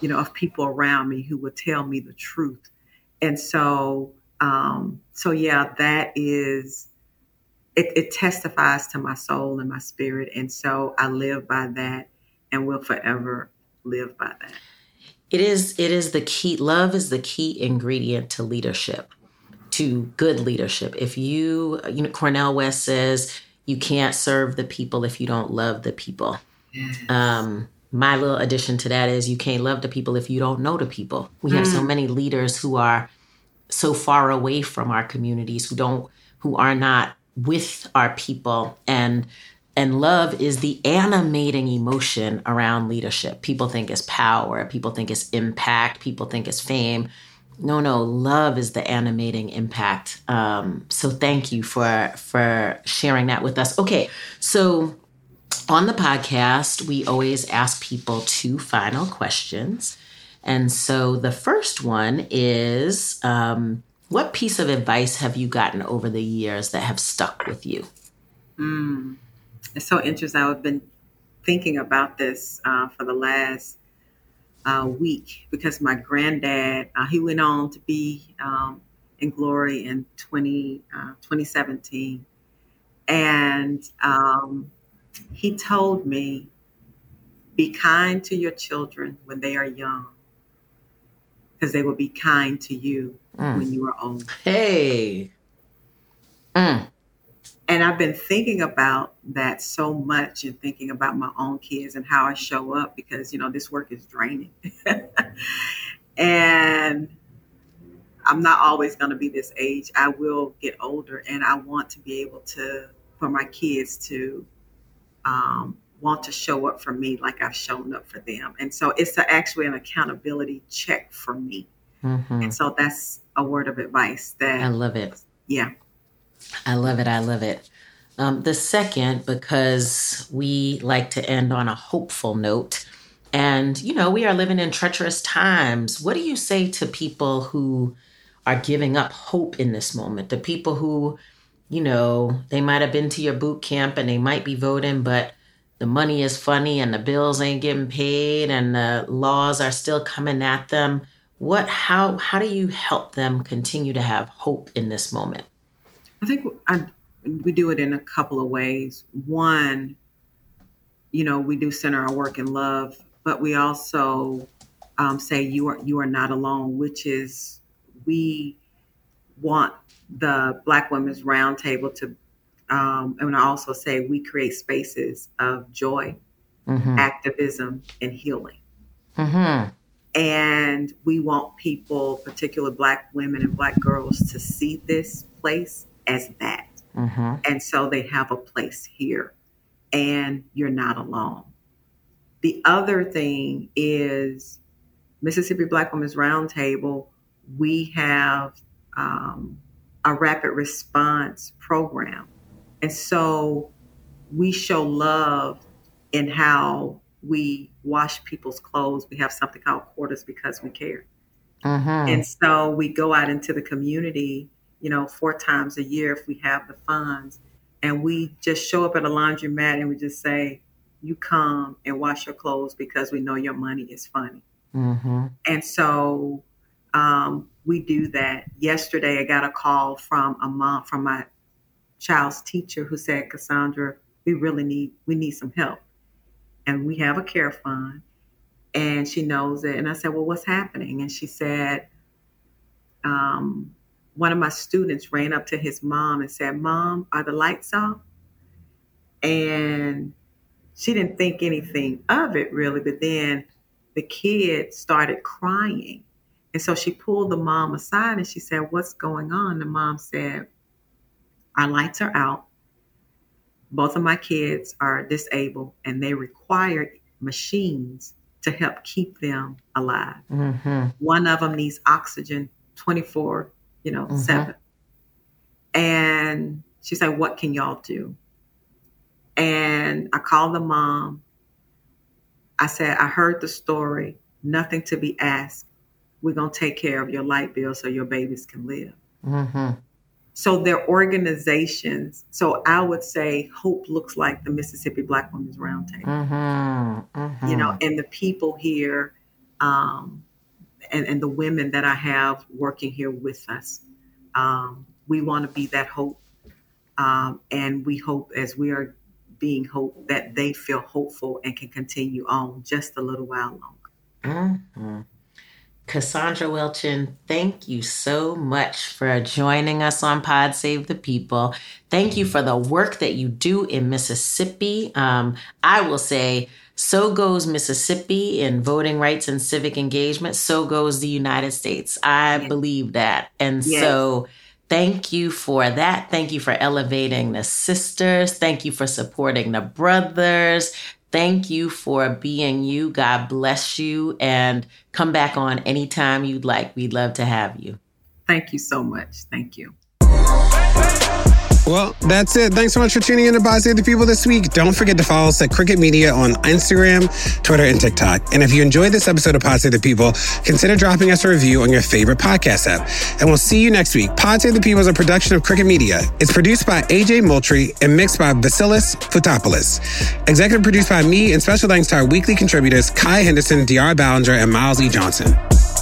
you know, of people around me who would tell me the truth. And so, um, so yeah, that is, it, it testifies to my soul and my spirit. And so I live by that and will forever live by that. It is, it is the key. Love is the key ingredient to leadership, to good leadership. If you, you know, Cornel West says, you can't serve the people if you don't love the people. Yes. Um, my little addition to that is you can't love the people if you don't know the people. We have mm. so many leaders who are so far away from our communities, who don't, who are not with our people. And and love is the animating emotion around leadership. People think it's power. People think it's impact. People think it's fame. No, no, love is the animating impact. Um, so thank you for for sharing that with us. Okay, so on the podcast, we always ask people two final questions. And so the first one is, um, what piece of advice have you gotten over the years that have stuck with you? Mm. It's so interesting. I've been thinking about this uh, for the last uh, week because my granddad, uh, he went on to be um, in glory in twenty, uh, twenty seventeen. And um, he told me, be kind to your children when they are young, because they will be kind to you mm. when you are old. Hey. Mm. And I've been thinking about that so much and thinking about my own kids and how I show up because, you know, this work is draining. And I'm not always going to be this age. I will get older and I want to be able to, for my kids to um, want to show up for me like I've shown up for them. And so it's a, actually an accountability check for me. Mm-hmm. And so that's a word of advice that I love it. Yeah. I love it. I love it. Um, the second, because we like to end on a hopeful note. And, you know, we are living in treacherous times. What do you say to people who are giving up hope in this moment? The people who, you know, they might have been to your boot camp and they might be voting, but the money is funny and the bills ain't getting paid and the laws are still coming at them. What, how, how do you help them continue to have hope in this moment? I think I, we do it in a couple of ways. One, you know, we do center our work in love, but we also um, say you are you are not alone, which is we want the Black Women's Roundtable to, um, and I also say we create spaces of joy, mm-hmm. activism, and healing. Mm-hmm. And we want people, particularly Black women and Black girls, to see this place as that. Mm-hmm. And so they have a place here and you're not alone. The other thing is Mississippi Black Women's Roundtable, we have um, a rapid response program. And so we show love in how we wash people's clothes. We have something called Quarters Because We Care. Mm-hmm. And so we go out into the community, you know, four times a year if we have the funds. And we just show up at a laundromat and we just say, you come and wash your clothes because we know your money is funny. Mm-hmm. And so um, we do that. Yesterday, I got a call from a mom, from my child's teacher who said, Cassandra, we really need, we need some help. And we have a care fund and she knows it. And I said, well, what's happening? And she said, um, one of my students ran up to his mom and said, Mom, are the lights off? And she didn't think anything of it really, but then the kid started crying. And so she pulled the mom aside and she said, what's going on? The mom said, our lights are out. Both of my kids are disabled and they require machines to help keep them alive. Mm-hmm. One of them needs oxygen twenty-four you know, mm-hmm. seven. And she said, what can y'all do? And I called the mom. I said, I heard the story, nothing to be asked. We're going to take care of your light bill so your babies can live. Mm-hmm. So their organizations, so I would say hope looks like the Mississippi Black Women's Roundtable. Mm-hmm. Mm-hmm. You know, and the people here um, and, and the women that I have working here with us. Um, we want to be that hope. Um, and we hope, as we are being hope, that they feel hopeful and can continue on just a little while longer. Mm-hmm. Cassandra Welchin, thank you so much for joining us on Pod Save the People. Thank you for the work that you do in Mississippi. Um, I will say, so goes Mississippi in voting rights and civic engagement. So goes the United States. I yes. believe that. And yes. so thank you for that. Thank you for elevating the sisters. Thank you for supporting the brothers. Thank you for being you. God bless you. And come back on anytime you'd like. We'd love to have you. Thank you so much. Thank you. Well, that's it. Thanks so much for tuning in to Pod Save the People this week. Don't forget to follow us at Cricket Media on Instagram, Twitter, and TikTok. And if you enjoyed this episode of Pod Save the People, consider dropping us a review on your favorite podcast app. And we'll see you next week. Pod Save the People is a production of Cricket Media. It's produced by A J Moultrie and mixed by Vasilis Foutopoulos. Executive produced by me, and special thanks to our weekly contributors, Kai Henderson, D R Ballinger, and Miles E. Johnson.